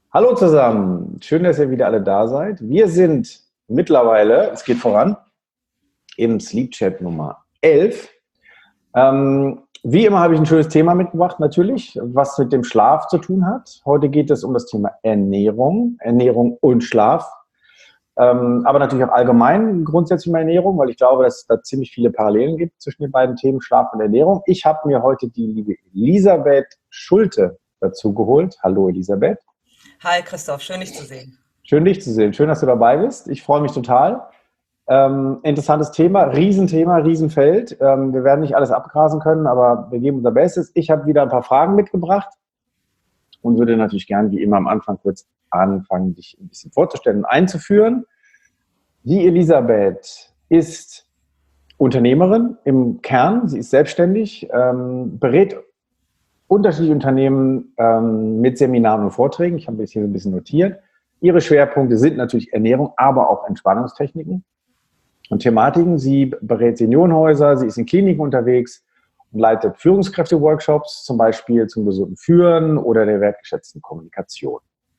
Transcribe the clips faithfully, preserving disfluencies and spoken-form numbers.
Hallo zusammen, schön, dass ihr wieder alle da seid. Wir sind mittlerweile, es geht voran, im Sleep Chat Nummer elf. Ähm, wie immer habe ich ein schönes Thema mitgebracht, natürlich, was mit dem Schlaf zu tun hat. Heute geht es um das Thema Ernährung, Ernährung und Schlaf. Ähm, aber natürlich auch allgemein grundsätzlich um Ernährung, weil ich glaube, dass es da ziemlich viele Parallelen gibt zwischen den beiden Themen Schlaf und Ernährung. Ich habe mir heute die liebe Elisabeth Schulte dazu geholt. Hallo Elisabeth. Hi Christoph, schön dich zu sehen. Schön, dich zu sehen. Schön, dass du dabei bist. Ich freue mich total. Ähm, interessantes Thema, Riesenthema, Riesenfeld. Ähm, wir werden nicht alles abgrasen können, aber wir geben unser Bestes. Ich habe wieder ein paar Fragen mitgebracht und würde natürlich gern, wie immer am Anfang, kurz anfangen, dich ein bisschen vorzustellen und einzuführen. Die Elisabeth ist Unternehmerin im Kern. Sie ist selbstständig, ähm, berät unterschiedliche Unternehmen ähm, mit Seminaren und Vorträgen. Ich habe das hier ein bisschen notiert. Ihre Schwerpunkte sind natürlich Ernährung, aber auch Entspannungstechniken und Thematiken. Sie berät Seniorenhäuser, sie ist in Kliniken unterwegs und leitet Führungskräfte-Workshops, zum Beispiel zum gesunden Führen oder der wertgeschätzten Kommunikation.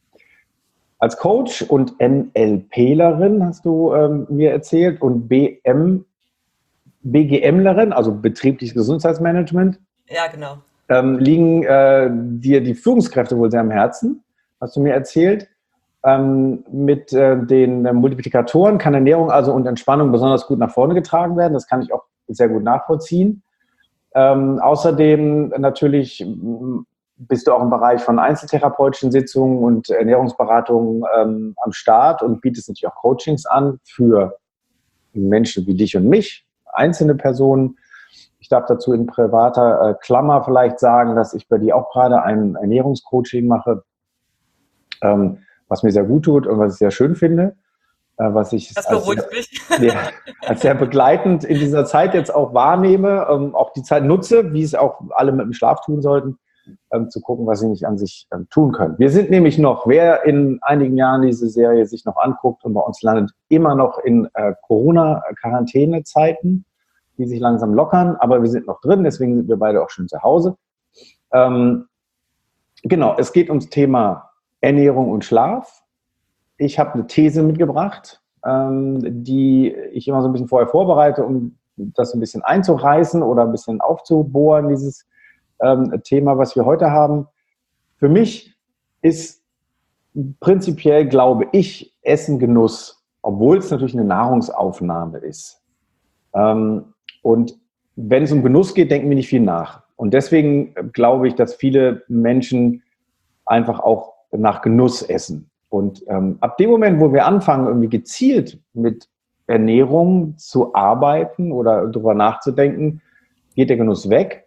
Als Coach und NLPlerin hast du ähm, mir erzählt und B M, BGMlerin, also betriebliches Gesundheitsmanagement. Ja, genau. Ähm, liegen äh, dir die Führungskräfte wohl sehr am Herzen, hast du mir erzählt. Ähm, mit äh, den äh, Multiplikatoren kann Ernährung also und Entspannung besonders gut nach vorne getragen werden. Das kann ich auch sehr gut nachvollziehen. Ähm, außerdem natürlich m, bist du auch im Bereich von einzeltherapeutischen Sitzungen und Ernährungsberatungen ähm, am Start und bietest natürlich auch Coachings an für Menschen wie dich und mich, einzelne Personen. Ich darf dazu in privater äh, Klammer vielleicht sagen, dass ich bei dir auch gerade ein Ernährungscoaching mache, ähm, was mir sehr gut tut und was ich sehr schön finde, äh, was ich Das als beruhigt sehr, mich. ja, als sehr begleitend in dieser Zeit jetzt auch wahrnehme, ähm, auch die Zeit nutze, wie es auch alle mit dem Schlaf tun sollten, ähm, zu gucken, was sie nicht an sich ähm, tun können. Wir sind nämlich noch, wer in einigen Jahren diese Serie sich noch anguckt und bei uns landet, immer noch in äh, Corona-Quarantäne-Zeiten, die sich langsam lockern, aber wir sind noch drin, deswegen sind wir beide auch schon zu Hause. Ähm, genau, es geht ums Thema Ernährung und Schlaf. Ich habe eine These mitgebracht, ähm, die ich immer so ein bisschen vorher vorbereite, um das ein bisschen einzureißen oder ein bisschen aufzubohren, dieses ähm, Thema, was wir heute haben. Für mich ist prinzipiell, glaube ich, Essen Genuss, obwohl es natürlich eine Nahrungsaufnahme ist. Ähm, und wenn es um Genuss geht, denken wir nicht viel nach. Und deswegen glaube ich, dass viele Menschen einfach auch nach Genuss essen. Und ähm, ab dem Moment, wo wir anfangen, irgendwie gezielt mit Ernährung zu arbeiten oder darüber nachzudenken, geht der Genuss weg.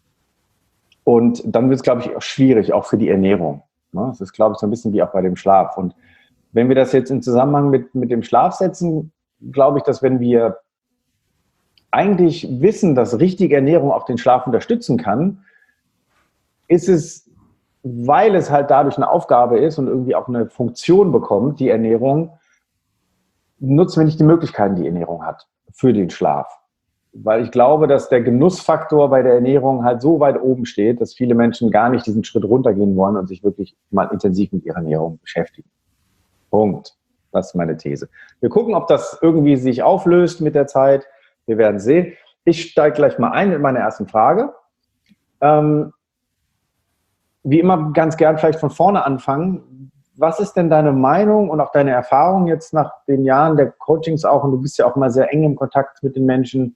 Und dann wird es, glaube ich, auch schwierig, auch für die Ernährung. Ne? Das ist, glaube ich, so ein bisschen wie auch bei dem Schlaf. Und wenn wir das jetzt in Zusammenhang mit, mit dem Schlaf setzen, glaube ich, dass wenn wir eigentlich wissen, dass richtige Ernährung auch den Schlaf unterstützen kann, ist es, weil es halt dadurch eine Aufgabe ist und irgendwie auch eine Funktion bekommt, die Ernährung, nutzen wir nicht die Möglichkeiten, die Ernährung hat für den Schlaf. Weil ich glaube, dass der Genussfaktor bei der Ernährung halt so weit oben steht, dass viele Menschen gar nicht diesen Schritt runtergehen wollen und sich wirklich mal intensiv mit ihrer Ernährung beschäftigen. Punkt. Das ist meine These. Wir gucken, ob das irgendwie sich auflöst mit der Zeit. Wir werden sehen. Ich steige gleich mal ein mit meiner ersten Frage. Ähm, wie immer ganz gern vielleicht von vorne anfangen. Was ist denn deine Meinung und auch deine Erfahrung jetzt nach den Jahren der Coachings auch, und du bist ja auch mal sehr eng im Kontakt mit den Menschen.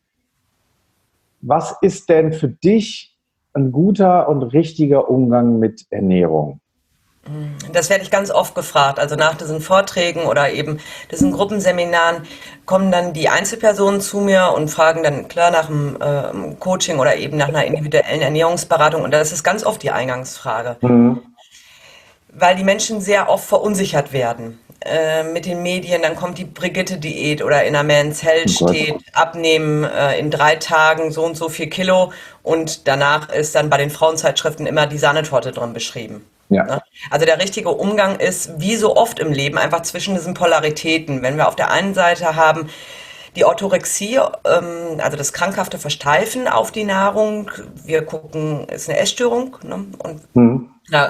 Was ist denn für dich ein guter und richtiger Umgang mit Ernährung? Das werde ich ganz oft gefragt. Also nach diesen Vorträgen oder eben diesen Gruppenseminaren kommen dann die Einzelpersonen zu mir und fragen dann klar nach einem äh, Coaching oder eben nach einer individuellen Ernährungsberatung. Und das ist ganz oft die Eingangsfrage, Mhm. weil die Menschen sehr oft verunsichert werden. Äh, mit den Medien, dann kommt die Brigitte-Diät oder in der Men's Health Oh Gott. steht, abnehmen äh, in drei Tagen so und so viel Kilo und danach ist dann bei den Frauenzeitschriften immer die Sahnetorte drin beschrieben. Ja. Ne? Also der richtige Umgang ist, wie so oft im Leben, einfach zwischen diesen Polaritäten. Wenn wir auf der einen Seite haben die Orthorexie, ähm, also das krankhafte Versteifen auf die Nahrung, wir gucken, ist eine Essstörung, ne? Und Mhm. ja,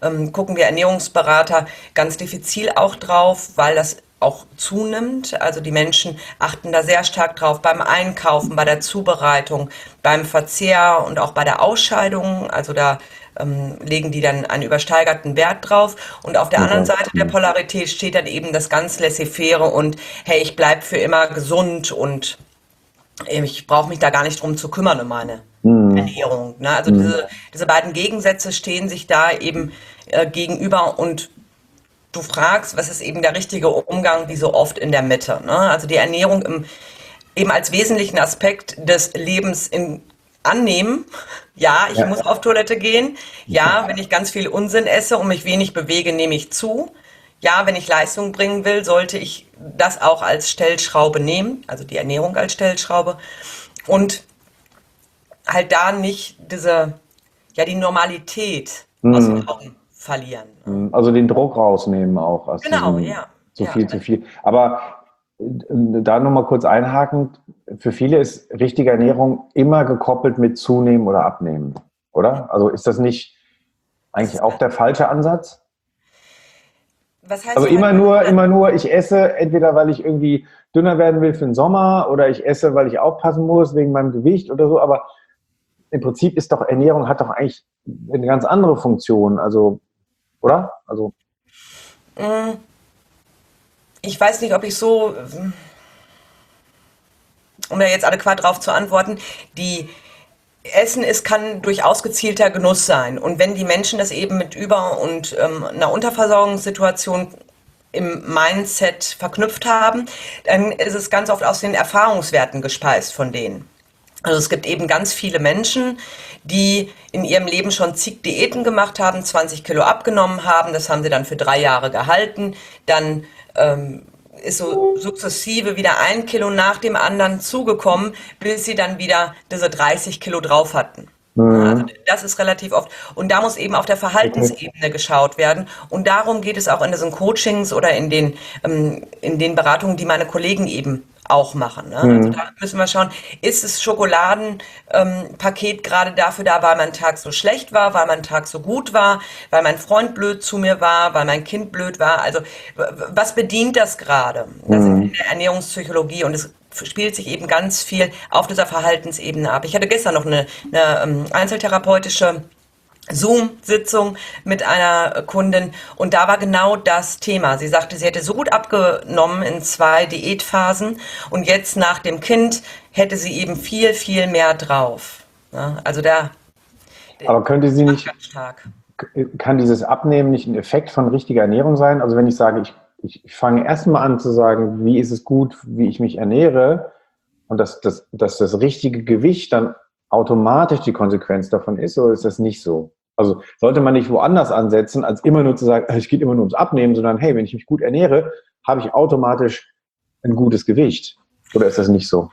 ähm, gucken wir Ernährungsberater ganz diffizil auch drauf, weil das auch zunimmt. Also die Menschen achten da sehr stark drauf beim Einkaufen, bei der Zubereitung, beim Verzehr und auch bei der Ausscheidung. Also da ähm, legen die dann einen übersteigerten Wert drauf. Und auf der anderen Okay. Seite der Polarität steht dann eben das ganz Laissez-faire und hey, ich bleib für immer gesund und ich brauche mich da gar nicht drum zu kümmern um meine Mhm. Ernährung. Ne? Also Mhm. diese, diese beiden Gegensätze stehen sich da eben äh, gegenüber und du fragst, was ist eben der richtige Umgang, wie so oft in der Mitte. Ne? Also die Ernährung im, eben als wesentlichen Aspekt des Lebens in, annehmen. Ja, ich Ja. muss auf Toilette gehen. Ja, wenn ich ganz viel Unsinn esse und mich wenig bewege, nehme ich zu. Ja, wenn ich Leistung bringen will, sollte ich das auch als Stellschraube nehmen, also die Ernährung als Stellschraube. Und halt da nicht diese, ja, die Normalität aus den Mhm. Augen verlieren. Ne? Mhm. Also den Druck rausnehmen auch aus Genau, diesem ja, zu ja. viel, zu viel. Aber äh, da nochmal kurz einhakend, für viele ist richtige Ernährung immer gekoppelt mit Zunehmen oder Abnehmen, oder? Also ist das nicht Das eigentlich ist, auch der falsche Ansatz? was heißt Also der immer falsche nur, Ansatz? immer nur, ich esse entweder, weil ich irgendwie dünner werden will für den Sommer oder ich esse, weil ich aufpassen muss wegen meinem Gewicht oder so. Aber im Prinzip ist doch Ernährung hat doch eigentlich eine ganz andere Funktion. Also, oder? Also, Mm, Ich weiß nicht, ob ich so, um da jetzt adäquat drauf zu antworten, die Essen ist, kann durchaus gezielter Genuss sein. Und wenn die Menschen das eben mit Über- und ähm, einer Unterversorgungssituation im Mindset verknüpft haben, dann ist es ganz oft aus den Erfahrungswerten gespeist von denen. Also es gibt eben ganz viele Menschen, die in ihrem Leben schon zig Diäten gemacht haben, zwanzig Kilo abgenommen haben, das haben sie dann für drei Jahre gehalten, dann ähm, ist so sukzessive wieder ein Kilo nach dem anderen zugekommen, bis sie dann wieder diese dreißig Kilo drauf hatten. Also mhm. das ist relativ oft. Und da muss eben auf der Okay. Verhaltensebene geschaut werden. Und darum geht es auch in diesen Coachings oder in den, ähm, in den Beratungen, die meine Kollegen eben auch machen. Ne? Also da Mhm. müssen wir schauen, ist das Schokoladenpaket ähm, Paket gerade dafür da, weil mein Tag so schlecht war, weil mein Tag so gut war, weil mein Freund blöd zu mir war, weil mein Kind blöd war. Also w- was bedient das gerade? Da sind wir in Mhm. der Ernährungspsychologie und es spielt sich eben ganz viel auf dieser Verhaltensebene ab. Ich hatte gestern noch eine, eine ähm, einzeltherapeutische Zoom-Sitzung mit einer Kundin und da war genau das Thema. Sie sagte, sie hätte so gut abgenommen in zwei Diätphasen und jetzt nach dem Kind hätte sie eben viel, viel mehr drauf. Ja, also da Aber könnte sie ganz, nicht, ganz stark. kann dieses Abnehmen nicht ein Effekt von richtiger Ernährung sein? Also wenn ich sage, ich, ich, ich fange erstmal an zu sagen, wie ist es gut, wie ich mich ernähre und dass, dass, dass das richtige Gewicht dann automatisch die Konsequenz davon ist, oder ist das nicht so? Also sollte man nicht woanders ansetzen, als immer nur zu sagen, es geht immer nur ums Abnehmen, sondern hey, wenn ich mich gut ernähre, habe ich automatisch ein gutes Gewicht. Oder ist das nicht so?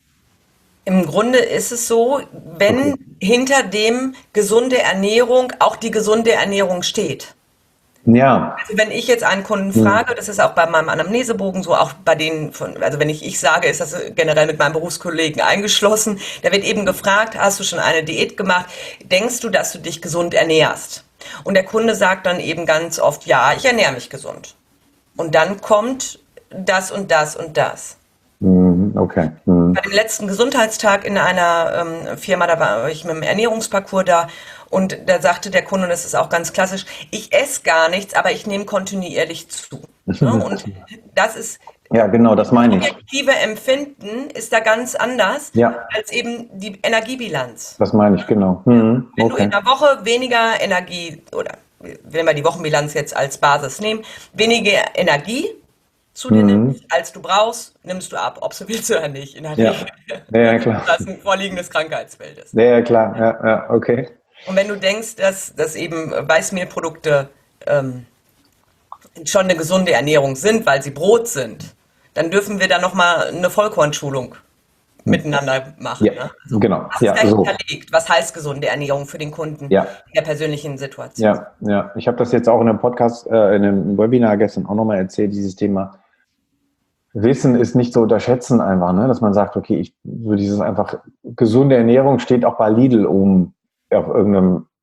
Im Grunde ist es so, Okay. wenn hinter dem gesunde Ernährung auch die gesunde Ernährung steht. Ja. Also wenn ich jetzt einen Kunden Hm. frage, das ist auch bei meinem Anamnesebogen so, auch bei denen von, also wenn ich ich sage, ist das generell mit meinem Berufskollegen eingeschlossen, da wird eben gefragt, hast du schon eine Diät gemacht? Denkst du, dass du dich gesund ernährst? Und der Kunde sagt dann eben ganz oft, ja, ich ernähre mich gesund. Und dann kommt das und das und das. Hm. Okay. Hm. Bei dem letzten Gesundheitstag in einer ähm, Firma, da war ich mit dem Ernährungsparcours da und da sagte der Kunde, und das ist auch ganz klassisch, ich esse gar nichts, aber ich nehme kontinuierlich zu. Ne? Und das ist, Ja, genau, das das meine ich. objektive Empfinden ist da ganz anders Ja, als eben die Energiebilanz. das meine ich, genau. Hm. Wenn du in Okay. einer Woche weniger Energie, oder wenn wir die Wochenbilanz jetzt als Basis nehmen, weniger Energie zu dir Hm. nimmst, als du brauchst, nimmst du ab, ob du willst oder nicht, in der Regel. Ja. Ja, ja, klar. Das ein vorliegendes Krankheitsbild ist. Ja, ja, klar. Ja, ja, okay. Und wenn du denkst, dass, dass eben Weißmehlprodukte ähm, schon eine gesunde Ernährung sind, weil sie Brot sind, dann dürfen wir da nochmal eine Vollkornschulung miteinander machen. Ja, Ne? Also, genau. was ist Ja, so. dahinter liegt? Was heißt gesunde Ernährung für den Kunden Ja, in der persönlichen Situation? ja, ja. Ich habe das jetzt auch in einem Podcast, äh, in einem Webinar gestern auch nochmal erzählt, dieses Thema Wissen ist nicht zu unterschätzen einfach, ne? Dass man sagt, okay, ich, so dieses einfach gesunde Ernährung steht auch bei Lidl oben auf irgendeinem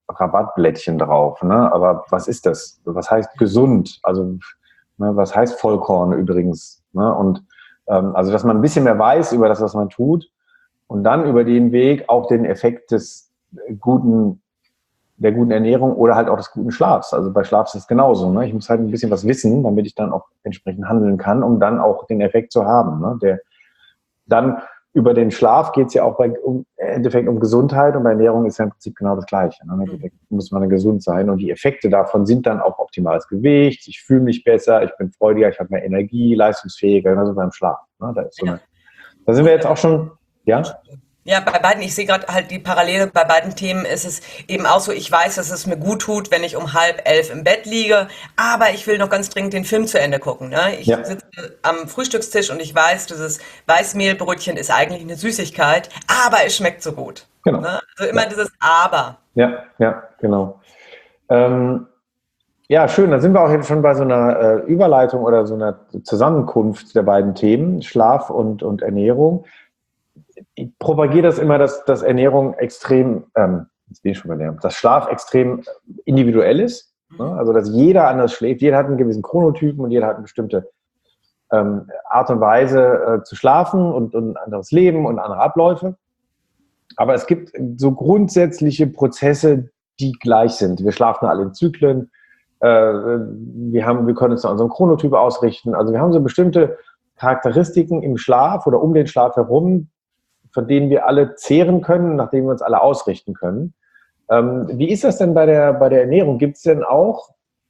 Rabattblättchen drauf, ne? Aber was ist das? Was heißt gesund? Also, ne, was heißt Vollkorn übrigens? Ne? Und ähm, also, dass man ein bisschen mehr weiß über das, was man tut und dann über den Weg auch den Effekt des guten, der guten Ernährung oder halt auch des guten Schlafs. Also bei Schlaf ist es genauso. Ne? Ich muss halt ein bisschen was wissen, damit ich dann auch entsprechend handeln kann, um dann auch den Effekt zu haben. Ne? Der dann über den Schlaf geht es ja auch bei, um, im Endeffekt um Gesundheit und bei Ernährung ist ja im Prinzip genau das Gleiche. Ne? Im Endeffekt muss man dann gesund sein und die Effekte davon sind dann auch optimales Gewicht, ich fühle mich besser, ich bin freudiger, ich habe mehr Energie, leistungsfähiger, genauso beim Schlaf. Ne? Da, ist so eine, da sind wir jetzt auch schon, ja? Ja, bei beiden, ich sehe gerade halt die Parallele, bei beiden Themen ist es eben auch so, ich weiß, dass es mir gut tut, wenn ich um halb elf im Bett liege, aber ich will noch ganz dringend den Film zu Ende gucken. Ne? Ich Ja. sitze am Frühstückstisch und ich weiß, dieses Weißmehlbrötchen ist eigentlich eine Süßigkeit, aber es schmeckt so gut. Genau. Ne? Also immer Ja. dieses Aber. Ja, ja, genau. Ähm, ja, schön. Da sind wir auch jetzt schon bei so einer äh, Überleitung oder so einer Zusammenkunft der beiden Themen, Schlaf und, und Ernährung. Ich propagiere das immer, dass, dass Ernährung extrem, ähm, jetzt bin ich schon bei der, dass Schlaf extrem individuell ist. Ne? Also, dass jeder anders schläft. Jeder hat einen gewissen Chronotypen und jeder hat eine bestimmte ähm, Art und Weise äh, zu schlafen und, und ein anderes Leben und andere Abläufe. Aber es gibt so grundsätzliche Prozesse, die gleich sind. Wir schlafen alle in Zyklen. Äh, wir, haben, wir können uns nach unserem Chronotyp ausrichten. Also wir haben so bestimmte Charakteristiken im Schlaf oder um den Schlaf herum, von denen wir alle zehren können, nach denen wir uns alle ausrichten können. Ähm, wie ist das denn bei der, bei der Ernährung? Gibt es denn auch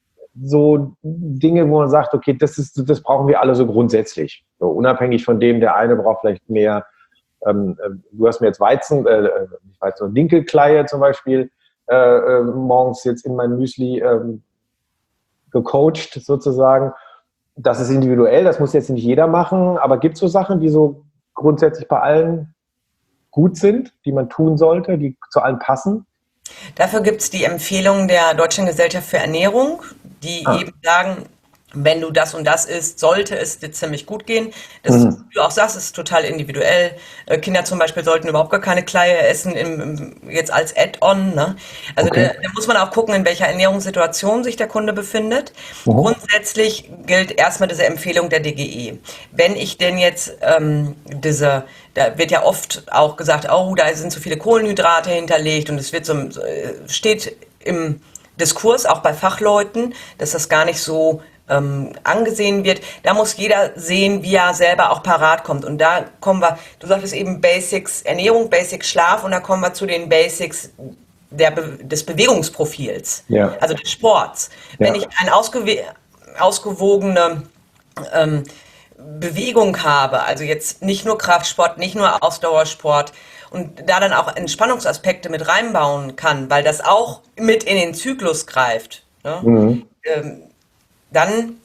so Dinge, wo man sagt, okay, das, ist, das brauchen wir alle so grundsätzlich? So, unabhängig von dem, der eine braucht vielleicht mehr, ähm, du hast mir jetzt Weizen, äh, nicht Weizen, Dinkelkleie zum Beispiel, äh, äh, morgens jetzt in mein Müsli ähm, gecoacht sozusagen. Das ist individuell, das muss jetzt nicht jeder machen, aber gibt es so Sachen, die so grundsätzlich bei allen gut sind, die man tun sollte, die zu allen passen? Dafür gibt es die Empfehlung der Deutschen Gesellschaft für Ernährung, die Ah. eben sagen, wenn du das und das isst, sollte es dir ziemlich gut gehen. Das, Mhm. wie du auch sagst, ist total individuell. Äh, Kinder zum Beispiel sollten überhaupt gar keine Kleie essen, im, im, jetzt als Add-on. Ne? Also Okay. da, da muss man auch gucken, in welcher Ernährungssituation sich der Kunde befindet. Mhm. Grundsätzlich gilt erstmal diese Empfehlung der D G E. Wenn ich denn jetzt ähm, diese, da wird ja oft auch gesagt, oh, da sind so viele Kohlenhydrate hinterlegt und es wird so, steht im Diskurs, auch bei Fachleuten, dass das gar nicht so ähm, angesehen wird. Da muss jeder sehen, wie er selber auch parat kommt. Und da kommen wir, du sagtest eben Basics Ernährung, Basics Schlaf und da kommen wir zu den Basics der Be des Bewegungsprofils, Ja. also des Sports. Ja. Wenn ich eine ausgew ausgewogene ähm, Bewegung habe, also jetzt nicht nur Kraftsport, nicht nur Ausdauersport und da dann auch Entspannungsaspekte mit reinbauen kann, weil das auch mit in den Zyklus greift, ne? Mhm. ähm, dann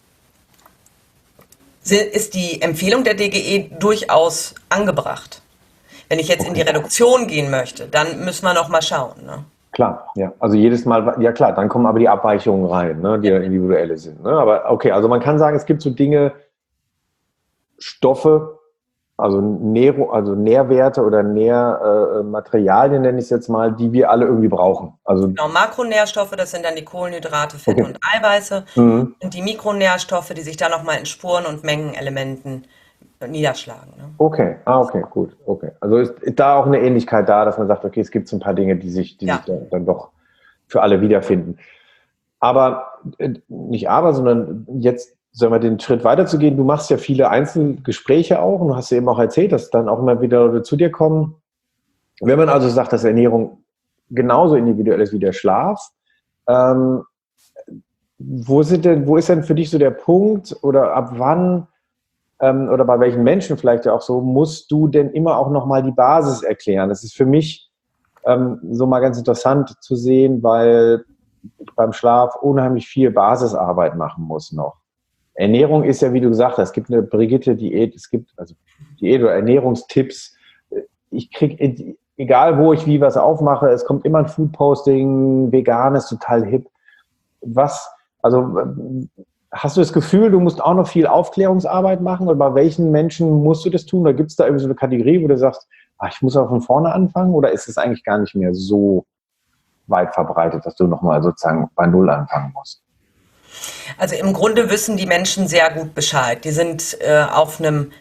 ist die Empfehlung der D G E durchaus angebracht. Wenn ich jetzt in die Reduktion gehen möchte, dann müssen wir noch mal schauen. Ne? Klar, ja. Also jedes Mal, ja klar, dann kommen aber die Abweichungen rein, ne, die ja individuelle sind. Ne? Aber okay, also man kann sagen, es gibt so Dinge, Stoffe, also, Nähr, also Nährwerte oder Nährmaterialien, äh, nenne ich es jetzt mal, die wir alle irgendwie brauchen. Also, genau, Makronährstoffe, das sind dann die Kohlenhydrate, Fette okay. und Eiweiße. Mhm. Und die Mikronährstoffe, die sich dann nochmal in Spuren und Mengenelementen niederschlagen. Ne? Okay, ah, okay, gut. Okay. Also ist da auch eine Ähnlichkeit da, dass man sagt, okay, es gibt so ein paar Dinge, die sich, die ja. sich dann, dann doch für alle wiederfinden. Aber äh, nicht aber, sondern jetzt sagen wir, den Schritt weiterzugehen, du machst ja viele Einzelgespräche auch und du hast ja eben auch erzählt, dass dann auch immer wieder Leute zu dir kommen. Wenn man also sagt, dass Ernährung genauso individuell ist wie der Schlaf, ähm, wo, sind denn, wo ist denn für dich so der Punkt oder ab wann ähm, oder bei welchen Menschen vielleicht auch so, musst du denn immer auch nochmal die Basis erklären? Das ist für mich ähm, so mal ganz interessant zu sehen, weil ich beim Schlaf unheimlich viel Basisarbeit machen muss noch. Ernährung ist ja, wie du gesagt hast, es gibt eine Brigitte-Diät, es gibt also Diät- oder Ernährungstipps. Ich kriege, egal wo ich wie was aufmache, es kommt immer ein Foodposting, vegan ist total hip. Was, also hast du das Gefühl, du musst auch noch viel Aufklärungsarbeit machen oder bei welchen Menschen musst du das tun? Oder gibt es da irgendwie so eine Kategorie, wo du sagst, ach, ich muss auch von vorne anfangen oder ist es eigentlich gar nicht mehr so weit verbreitet, dass du nochmal sozusagen bei Null anfangen musst? Also im Grunde wissen die Menschen sehr gut Bescheid. Die sind äh, auf einem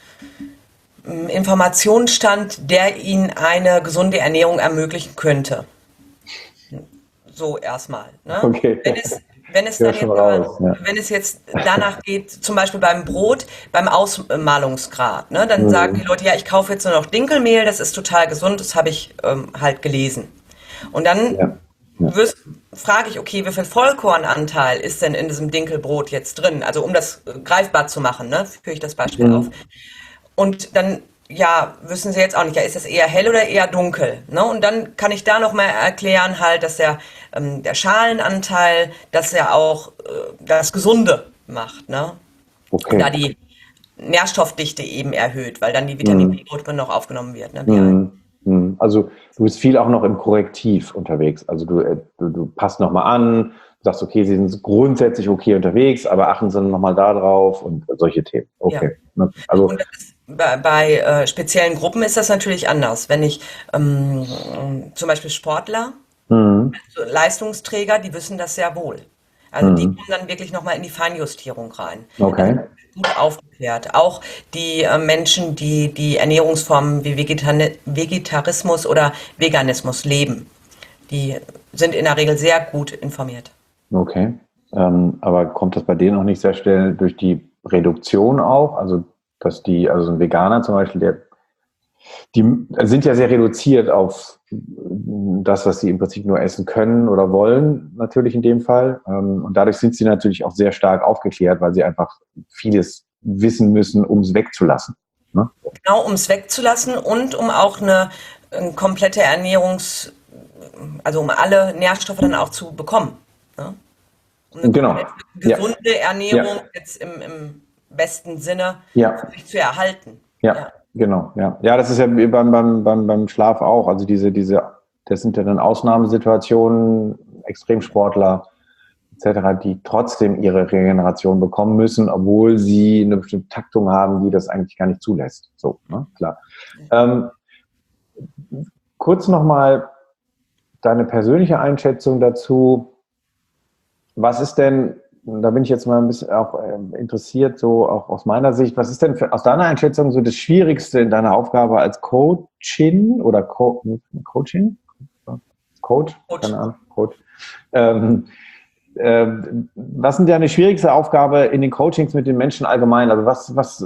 ähm, Informationsstand, der ihnen eine gesunde Ernährung ermöglichen könnte. So erstmal. Ne? Okay, Wenn es, wenn es ja, dann schon jetzt aber, raus. Ja. wenn es jetzt danach geht, zum Beispiel beim Brot, beim Ausmalungsgrad, ne, dann sagen die Mhm. Leute, ja, ich kaufe jetzt nur noch Dinkelmehl, das ist total gesund, das habe ich ähm, halt gelesen. Und dann Ja. Ja. wirst- frage ich, okay, wie viel Vollkornanteil ist denn in diesem Dinkelbrot jetzt drin? Also um das äh, greifbar zu machen, ne, führe ich das Beispiel auf. Mhm. Und dann, ja, wissen Sie jetzt auch nicht, ja, ist das eher hell oder eher dunkel? Ne? Und dann kann ich da nochmal erklären halt, dass der, ähm, der Schalenanteil, dass er auch äh, das Gesunde macht, ne? Und da Okay. die Nährstoffdichte eben erhöht, weil dann die Vitamin Mhm. B-Gruppe noch aufgenommen wird, ne? B eins. Mhm. Mhm. Also du bist viel auch noch im Korrektiv unterwegs. Also du, äh, du, du passt nochmal an, sagst, okay, sie sind grundsätzlich okay unterwegs, aber achten Sie nochmal da drauf und solche Themen. Ja. Okay. Ne? Also, Und das ist, bei, bei äh, speziellen Gruppen ist das natürlich anders. Wenn ich ähm, zum Beispiel Sportler, mhm. so Leistungsträger, die wissen das sehr wohl. Also die Mhm. kommen dann wirklich nochmal in die Feinjustierung rein. Da Okay. wird gut aufgeklärt. Auch die äh, Menschen, die die Ernährungsformen wie Vegetan Vegetarismus oder Veganismus leben, die sind in der Regel sehr gut informiert. Okay. Ähm, aber kommt das bei denen auch nicht sehr schnell durch die Reduktion auch? Also, dass die, also so ein Veganer zum Beispiel, der, die sind ja sehr reduziert auf das, was sie im Prinzip nur essen können oder wollen, natürlich in dem Fall. Ähm, und dadurch sind sie natürlich auch sehr stark aufgeklärt, weil sie einfach vieles wissen müssen, um es wegzulassen. Ne? Genau, um es wegzulassen und um auch eine, äh, komplette Ernährungs, also um alle Nährstoffe dann auch zu bekommen. Ne? Um eine Genau. komplett Ja. gesunde Ja. Ernährung jetzt im, im besten Sinne Ja. sich zu erhalten. Ja, Ja, genau, ja. Ja, das ist ja wie beim, beim, beim, beim Schlaf auch. Also diese, diese, das sind ja dann Ausnahmesituationen, Extremsportler et cetera, die trotzdem ihre Regeneration bekommen müssen, obwohl sie eine bestimmte Taktung haben, die das eigentlich gar nicht zulässt. So, ne? Klar. Ähm, kurz nochmal deine persönliche Einschätzung dazu. Was ist denn, da bin ich jetzt mal ein bisschen auch ähm, interessiert, so auch aus meiner Sicht, was ist denn für, aus deiner Einschätzung so das Schwierigste in deiner Aufgabe als Coachin oder Co Coaching? Coach? gut. Keine Ahnung, Coach. Ähm, ähm, was ist deine schwierigste Aufgabe in den Coachings mit den Menschen allgemein? Also was, was,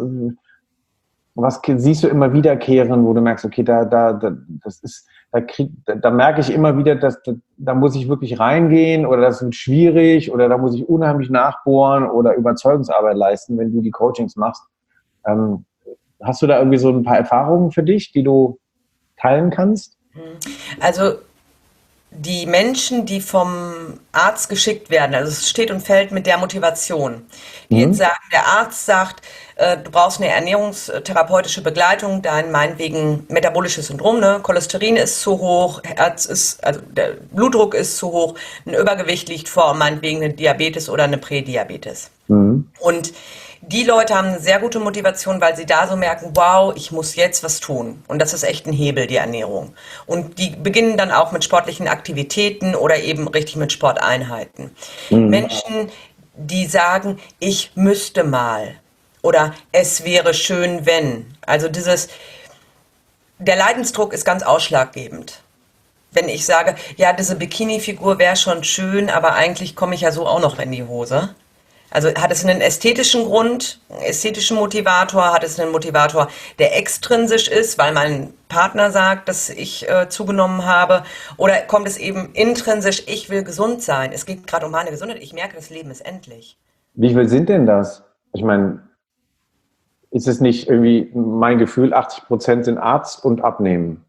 was siehst du immer wiederkehren, wo du merkst, okay, da, da, da das ist, da krieg, da, da merke ich immer wieder, dass da, da muss ich wirklich reingehen oder das wird schwierig oder da muss ich unheimlich nachbohren oder Überzeugungsarbeit leisten, wenn du die Coachings machst. Ähm, hast du da irgendwie so ein paar Erfahrungen für dich, die du teilen kannst? Also die Menschen, die vom Arzt geschickt werden, also es steht und fällt mit der Motivation. Die jetzt Mhm. sagen, der Arzt sagt, äh, du brauchst eine ernährungstherapeutische Begleitung, dein meinetwegen metabolisches Syndrom, ne? Cholesterin ist zu hoch, Herz ist, also der Blutdruck ist zu hoch, ein Übergewicht liegt vor, meinetwegen eine Diabetes oder eine Prädiabetes. Mhm. Und die Leute haben eine sehr gute Motivation, weil sie da so merken, wow, ich muss jetzt was tun. Und das ist echt ein Hebel, die Ernährung. Und die beginnen dann auch mit sportlichen Aktivitäten oder eben richtig mit Sporteinheiten. Mhm. Menschen, die sagen, ich müsste mal oder es wäre schön, wenn. Also dieses, der Leidensdruck ist ganz ausschlaggebend. Wenn ich sage, ja, diese Bikini-Figur wäre schon schön, aber eigentlich komme ich ja so auch noch in die Hose. Also hat es einen ästhetischen Grund, einen ästhetischen Motivator, hat es einen Motivator, der extrinsisch ist, weil mein Partner sagt, dass ich äh, zugenommen habe, oder kommt es eben intrinsisch, ich will gesund sein. Es geht gerade um meine Gesundheit. Ich merke, das Leben ist endlich. Wie viel sind denn das? Ich meine, ist es nicht irgendwie mein Gefühl, achtzig Prozent sind Arzt und Abnehmen?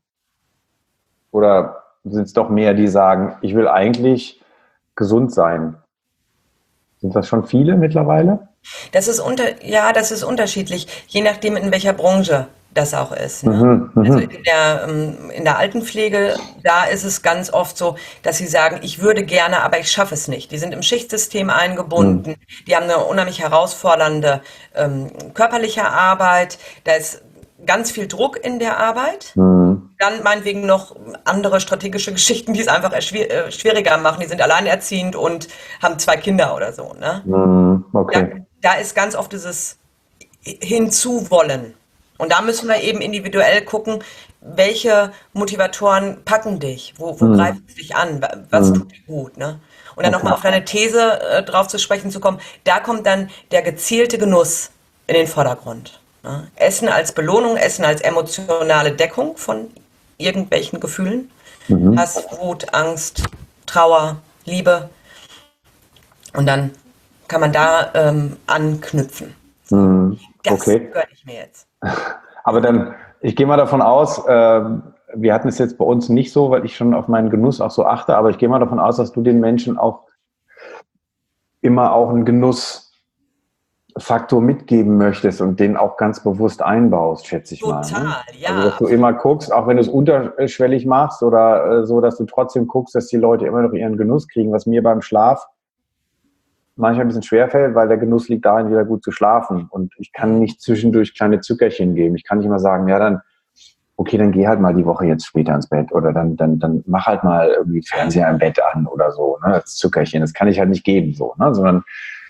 Oder sind es doch mehr, die sagen, ich will eigentlich gesund sein? Sind das schon viele mittlerweile? Das ist unter, ja, das ist unterschiedlich, je nachdem, in welcher Branche das auch ist, ne? Mhm, Also mhm, in der, ähm, in der Altenpflege, da ist es ganz oft so, dass sie sagen, ich würde gerne, aber ich schaffe es nicht. Die sind im Schichtsystem mhm, eingebunden, die haben eine unheimlich herausfordernde ähm, körperliche Arbeit, da ist ganz viel Druck in der Arbeit. mhm. dann meinetwegen noch andere strategische Geschichten, die es einfach erschwer- äh, schwieriger machen. Die sind alleinerziehend und haben zwei Kinder oder so, ne? Mhm. Da, Okay. da ist ganz oft dieses Hinzuwollen. Und da müssen wir eben individuell gucken, welche Motivatoren packen dich, wo, wo greift Mhm. es dich an, wa- was Mhm. tut dir gut, ne? Und dann Okay. nochmal auf deine These äh, drauf zu sprechen zu kommen, da kommt dann der gezielte Genuss in den Vordergrund. Ne? Essen als Belohnung, Essen als emotionale Deckung von irgendwelchen Gefühlen. Mhm. Hass, Wut, Angst, Trauer, Liebe. Und dann kann man da ähm, anknüpfen. So, Mhm. das Okay. gönne ich mir jetzt. Aber dann, ich gehe mal davon aus, ähm, wir hatten es jetzt bei uns nicht so, weil ich schon auf meinen Genuss auch so achte, aber ich gehe mal davon aus, dass du den Menschen auch immer auch einen Genussfaktor mitgeben möchtest und den auch ganz bewusst einbaust, schätze ich mal. Ne? Total, Also, ja, dass du immer absolut. guckst, auch wenn du es unterschwellig machst oder äh, so, dass du trotzdem guckst, dass die Leute immer noch ihren Genuss kriegen, was mir beim Schlaf manchmal ein bisschen schwerfällt, weil der Genuss liegt darin, wieder gut zu schlafen. Und ich kann Mhm. nicht zwischendurch kleine Zückerchen geben. Ich kann nicht immer sagen, ja, dann, okay, dann geh halt mal die Woche jetzt später ins Bett oder dann, dann, dann mach halt mal irgendwie Fernseher im Bett an oder so, ne, das Zückerchen. Das kann ich halt nicht geben, so, ne, sondern,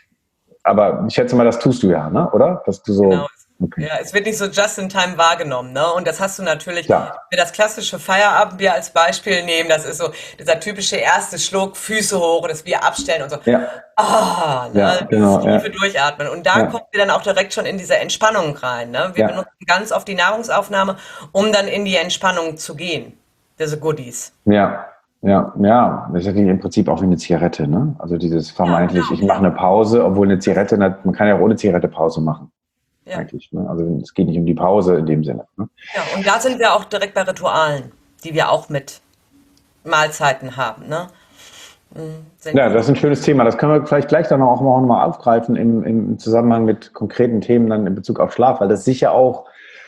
aber ich schätze mal, das tust du ja, ne, oder? Dass du Genau. so, okay, Ja, es wird nicht so just in time wahrgenommen, ne? Und das hast du natürlich, ja, wenn wir das klassische Feierabendbier als Beispiel nehmen, das ist so dieser typische erste Schluck, Füße hoch und das Bier abstellen und so. ja, Ah, ja, ne? Dieses genau, tiefe ja, Durchatmen. Und da ja, kommen wir dann auch direkt schon in diese Entspannung rein, ne? Wir ja, benutzen ganz oft die Nahrungsaufnahme, um dann in die Entspannung zu gehen. Diese Goodies. ja, ja, ja, das ist natürlich im Prinzip auch wie eine Zigarette, ne? Also dieses Ja, vermeintlich, genau, ich mache klar. eine Pause, obwohl eine Zigarette, man kann ja auch ohne Zigarette Pause machen. Ja. Eigentlich. Ne? Also es geht nicht um die Pause in dem Sinne. Ne? Ja, und da sind wir auch direkt bei Ritualen, die wir auch mit Mahlzeiten haben, ne? Mhm. Ja, Senken. das ist ein schönes Thema. Das können wir vielleicht gleich dann auch noch mal aufgreifen im, im Zusammenhang mit konkreten Themen dann in Bezug auf Schlaf, weil das sicher auch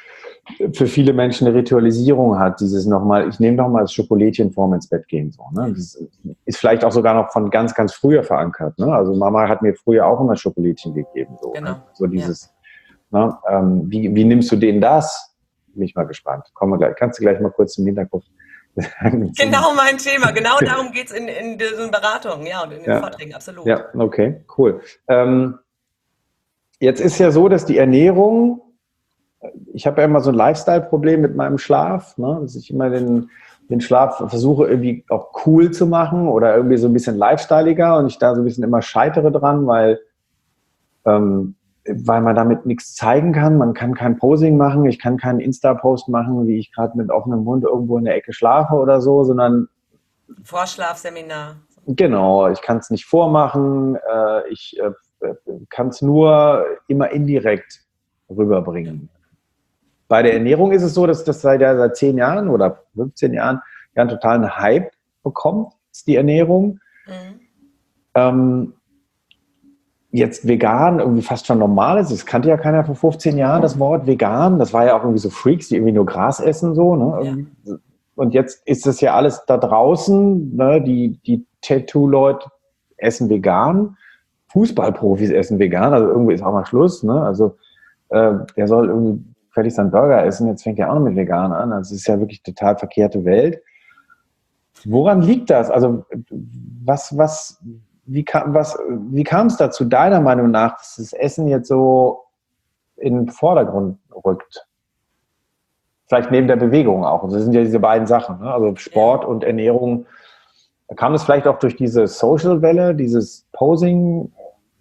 für viele Menschen eine Ritualisierung hat. Dieses nochmal, ich nehme nochmal das Schokolädchen vorm ins Bett gehen. So, ne? Das ist vielleicht auch sogar noch von ganz, ganz früher verankert. Ne? Also Mama hat mir früher auch immer Schokolädchen gegeben. So, ne? Genau. So Ja. dieses, ne? ähm, wie, wie nimmst du denen das? Bin ich mal gespannt. Kommen wir gleich. Kannst du gleich mal kurz im Hinterkopf Genau mein Thema. Genau darum geht es in, in diesen Beratungen, ja, und in den Ja, Vorträgen, absolut. ja, okay, cool. Ähm, jetzt ist ja so, dass die Ernährung, ich habe ja immer so ein Lifestyle-Problem mit meinem Schlaf, ne? Dass ich immer den, den Schlaf versuche irgendwie auch cool zu machen oder irgendwie so ein bisschen lifestyleiger und ich da so ein bisschen immer scheitere dran, weil, ähm, weil man damit nichts zeigen kann. Man kann kein Posing machen, ich kann keinen Insta-Post machen, wie ich gerade mit offenem Mund irgendwo in der Ecke schlafe oder so, sondern Vorschlafseminar. genau, ich kann es nicht vormachen, äh, ich äh, kann es nur immer indirekt Ja. rüberbringen. Bei der Ernährung ist es so, dass das seit, ja, seit zehn Jahren oder fünfzehn Jahren ja einen totalen Hype bekommt, ist die Ernährung. Mhm. Ähm, jetzt vegan irgendwie fast schon normal ist. Das kannte ja keiner vor fünfzehn Jahren, das Wort vegan. Das war ja auch irgendwie so Freaks, die irgendwie nur Gras essen, so, ne? Ja. Irgendwie. Und jetzt ist es ja alles da draußen, ne? Die, die Tattoo-Leute essen vegan, Fußballprofis essen vegan, also irgendwie ist auch mal Schluss, ne? Also äh, der soll irgendwie fertig seinen Burger essen, jetzt fängt er auch noch mit vegan an. Das ist ja wirklich total verkehrte Welt. Woran liegt das? Also was, was, wie kam, was, wie kam es dazu, deiner Meinung nach, dass das Essen jetzt so in den Vordergrund rückt? Vielleicht neben der Bewegung auch. Das sind ja diese beiden Sachen, ne? Also Ja. Sport und Ernährung. Kam es vielleicht auch durch diese Social-Welle, dieses Posing?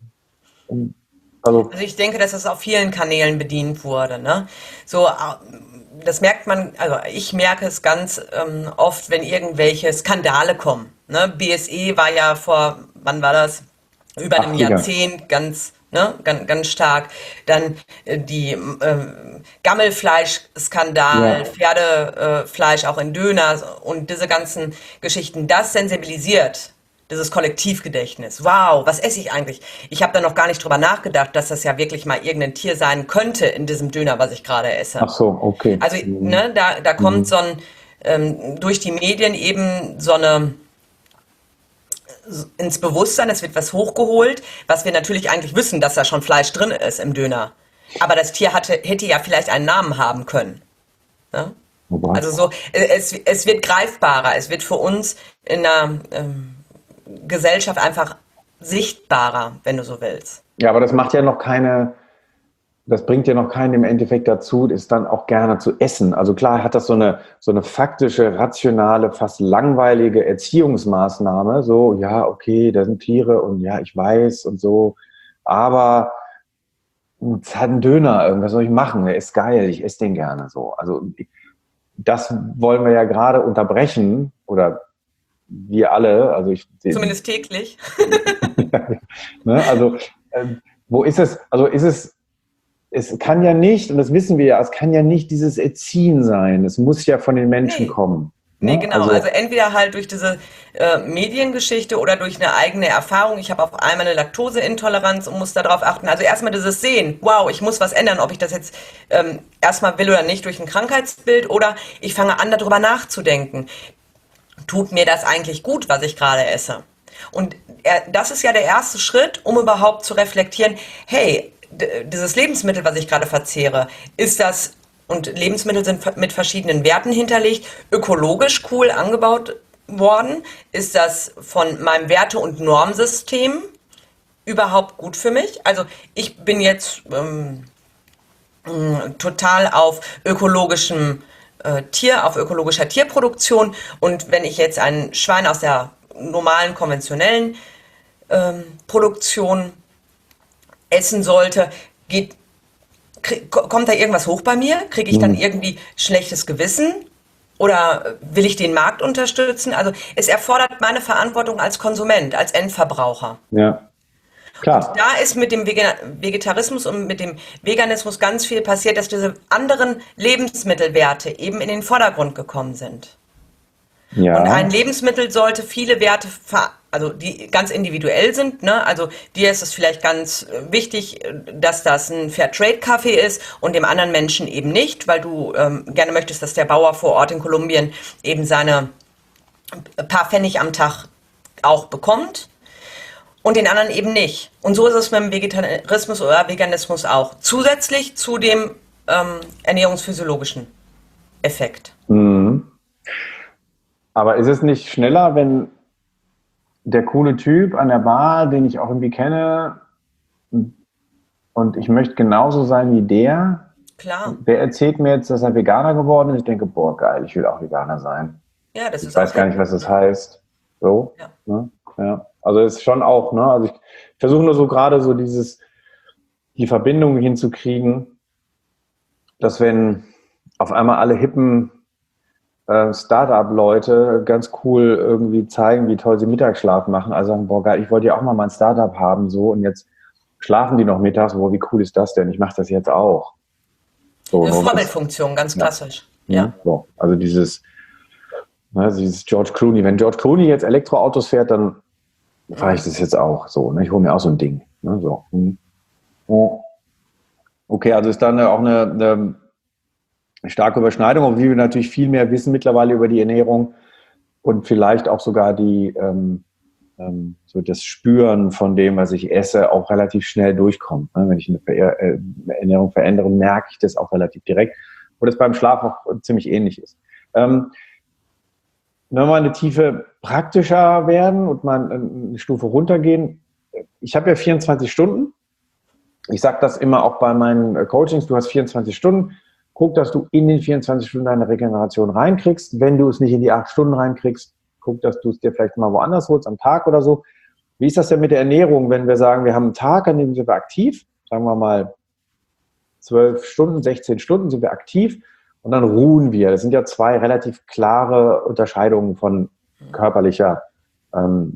Also, Also ich denke, dass es auf vielen Kanälen bedient wurde, ne? So, äh, das merkt man, also ich merke es ganz ähm, oft, wenn irgendwelche Skandale kommen. Ne? B S E war ja vor, wann war das? Über einem achtziger. Jahrzehnt ganz, ne, ganz, ganz stark. Dann äh, die ähm, Gammelfleisch-Skandal, Ja. Pferdefleisch äh, Fleisch auch in Döner und diese ganzen Geschichten, das sensibilisiert dieses Kollektivgedächtnis. Wow, was esse ich eigentlich? Ich habe da noch gar nicht drüber nachgedacht, dass das ja wirklich mal irgendein Tier sein könnte in diesem Döner, was ich gerade esse. Ach so, okay. Also, Mhm. ne, da, da kommt Mhm. so ein, ähm, durch die Medien eben so eine, ins Bewusstsein, es wird was hochgeholt, was wir natürlich eigentlich wissen, dass da schon Fleisch drin ist im Döner. Aber das Tier hatte, hätte ja vielleicht einen Namen haben können. Ne? Wobei, Also so, äh, es, es wird greifbarer, es wird für uns in der ähm, Gesellschaft einfach sichtbarer, wenn du so willst. ja, aber das macht ja noch keine, das bringt ja noch keinen im Endeffekt dazu, es dann auch gerne zu essen. Also klar hat das so eine, so eine faktische, rationale, fast langweilige Erziehungsmaßnahme. So, ja, okay, da sind Tiere und ja, ich weiß und so. Aber es hat einen Döner, was soll ich machen? Der ist geil, ich esse den gerne so. Also das wollen wir ja gerade unterbrechen oder wir alle. Also ich, Zumindest täglich. ne, also äh, wo ist es? Also ist es Es kann ja nicht, und das wissen wir ja, es kann ja nicht dieses Erziehen sein. Es muss ja von den Menschen Nee. kommen. Nee, Ne? genau. Also, Also entweder halt durch diese äh, Mediengeschichte oder durch eine eigene Erfahrung. Ich habe auf einmal eine Laktoseintoleranz und muss darauf achten. Also erstmal dieses Sehen, wow, ich muss was ändern, ob ich das jetzt ähm, erstmal will oder nicht, durch ein Krankheitsbild oder ich fange an, darüber nachzudenken. Tut mir das eigentlich gut, was ich gerade esse? Und er, das ist ja der erste Schritt, um überhaupt zu reflektieren, hey, d- dieses Lebensmittel, was ich gerade verzehre, ist das, und Lebensmittel sind mit verschiedenen Werten hinterlegt, ökologisch cool angebaut worden? Ist das von meinem Werte- und Normsystem überhaupt gut für mich? Also ich bin jetzt ähm, total auf ökologischem äh, Tier, auf ökologischer Tierproduktion. Und wenn ich jetzt ein Schwein aus der normalen, konventionellen ähm, Produktion essen sollte, geht, krieg, kommt da irgendwas hoch bei mir? Kriege ich dann hm, irgendwie schlechtes Gewissen? Oder will ich den Markt unterstützen? Also es erfordert meine Verantwortung als Konsument, als Endverbraucher. ja, Und klar. da ist mit dem Vega- Vegetarismus und mit dem Veganismus ganz viel passiert, dass diese anderen Lebensmittelwerte eben in den Vordergrund gekommen sind. Und ein Ja, Lebensmittel sollte viele Werte, ver also die ganz individuell sind, ne? Also dir ist es vielleicht ganz äh, wichtig, äh, dass das ein Fairtrade-Kaffee ist und dem anderen Menschen eben nicht, weil du ähm, gerne möchtest, dass der Bauer vor Ort in Kolumbien eben seine paar Pfennig am Tag auch bekommt und den anderen eben nicht. Und so ist es mit dem Vegetarismus oder Veganismus auch. Zusätzlich zu dem ähm, ernährungsphysiologischen Effekt. hm. Aber ist es nicht schneller, wenn der coole Typ an der Bar, den ich auch irgendwie kenne, und ich möchte genauso sein wie der, Klar. der erzählt mir jetzt, dass er Veganer geworden ist. Ich denke, boah, geil, ich will auch Veganer sein. Ja, das Ich ist auch weiß gar nicht, legitim. was das heißt. So, Ja. ne? Ja. Also es ist schon auch, ne? Also ich versuche nur so gerade so dieses, die Verbindung hinzukriegen, dass wenn auf einmal alle hippen äh, Startup-Leute ganz cool irgendwie zeigen, wie toll sie Mittagsschlaf machen, also sagen, boah geil, ich wollte ja auch mal mein Startup haben, so, und jetzt schlafen die noch mittags, boah, wie cool ist das denn? Ich mache das jetzt auch. So, Eine nur weil es, Vorbildfunktion, ganz ja, klassisch. Ja. ne? So, also dieses, ne, dieses George Clooney. Wenn George Clooney jetzt Elektroautos fährt, dann fahre ich Mhm. das jetzt auch so. Ne? Ich hole mir auch so ein Ding. Ne? So. Hm. Oh. Okay, also ist dann auch eine, eine starke Überschneidung, obwohl wir natürlich viel mehr wissen mittlerweile über die Ernährung und vielleicht auch sogar die, ähm, ähm, so das Spüren von dem, was ich esse, auch relativ schnell durchkommt. Ne? Wenn ich eine, Ver äh, eine Ernährung verändere, merke ich das auch relativ direkt. Und das beim Schlaf auch ziemlich ähnlich ist. Ähm, wenn wir mal eine Tiefe praktischer werden und mal eine Stufe runtergehen. Ich habe ja vierundzwanzig Stunden. Ich sage das immer auch bei meinen Coachings. Du hast vierundzwanzig Stunden. Guck, dass du in den vierundzwanzig Stunden deine Regeneration reinkriegst. Wenn du es nicht in die acht Stunden reinkriegst, guck, dass du es dir vielleicht mal woanders holst, am Tag oder so. Wie ist das denn mit der Ernährung, wenn wir sagen, wir haben einen Tag, an dem sind wir aktiv, sagen wir mal zwölf Stunden, sechzehn Stunden sind wir aktiv und dann ruhen wir. Das sind ja zwei relativ klare Unterscheidungen von körperlicher, ähm,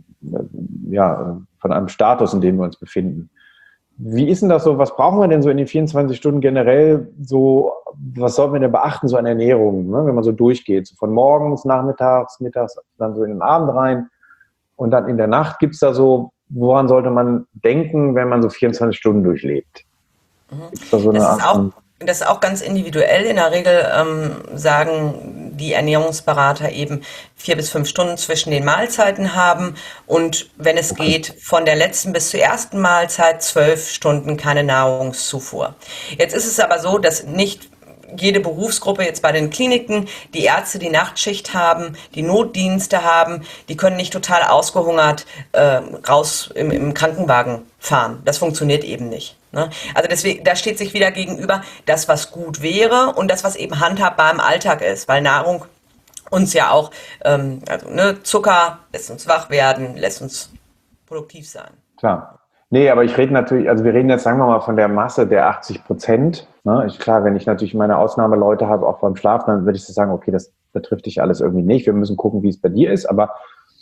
ja, von einem Status, in dem wir uns befinden. Wie ist denn das so? Was brauchen wir denn so in den vierundzwanzig Stunden generell? So, was sollten wir denn beachten, so an Ernährung, ne? Wenn man so durchgeht? So von morgens, nachmittags, mittags, dann so in den Abend rein und dann in der Nacht. Gibt es da so, woran sollte man denken, wenn man so vierundzwanzig Stunden durchlebt? Gibt es da so eine Das ist Art auch, von. das ist auch ganz individuell. In der Regel ähm, sagen die Ernährungsberater eben vier bis fünf Stunden zwischen den Mahlzeiten haben und wenn es Okay. geht, von der letzten bis zur ersten Mahlzeit zwölf Stunden keine Nahrungszufuhr. Jetzt ist es aber so, dass nicht jede Berufsgruppe jetzt bei den Kliniken, die Ärzte, die Nachtschicht haben, die Notdienste haben, die können nicht total ausgehungert äh, raus im, im Krankenwagen fahren. Das funktioniert eben nicht. Ne? Also deswegen, da steht sich wieder gegenüber das, was gut wäre und das, was eben handhabbar im Alltag ist, weil Nahrung uns ja auch, ähm, also ne, Zucker lässt uns wach werden, lässt uns produktiv sein. Klar. Nee, aber ich rede natürlich, also wir reden jetzt, sagen wir mal, von der Masse der achtzig Prozent. Ne? Ich, klar, wenn ich natürlich meine Ausnahmeleute habe, auch beim Schlaf, dann würde ich so sagen, okay, das betrifft dich alles irgendwie nicht. Wir müssen gucken, wie es bei dir ist. Aber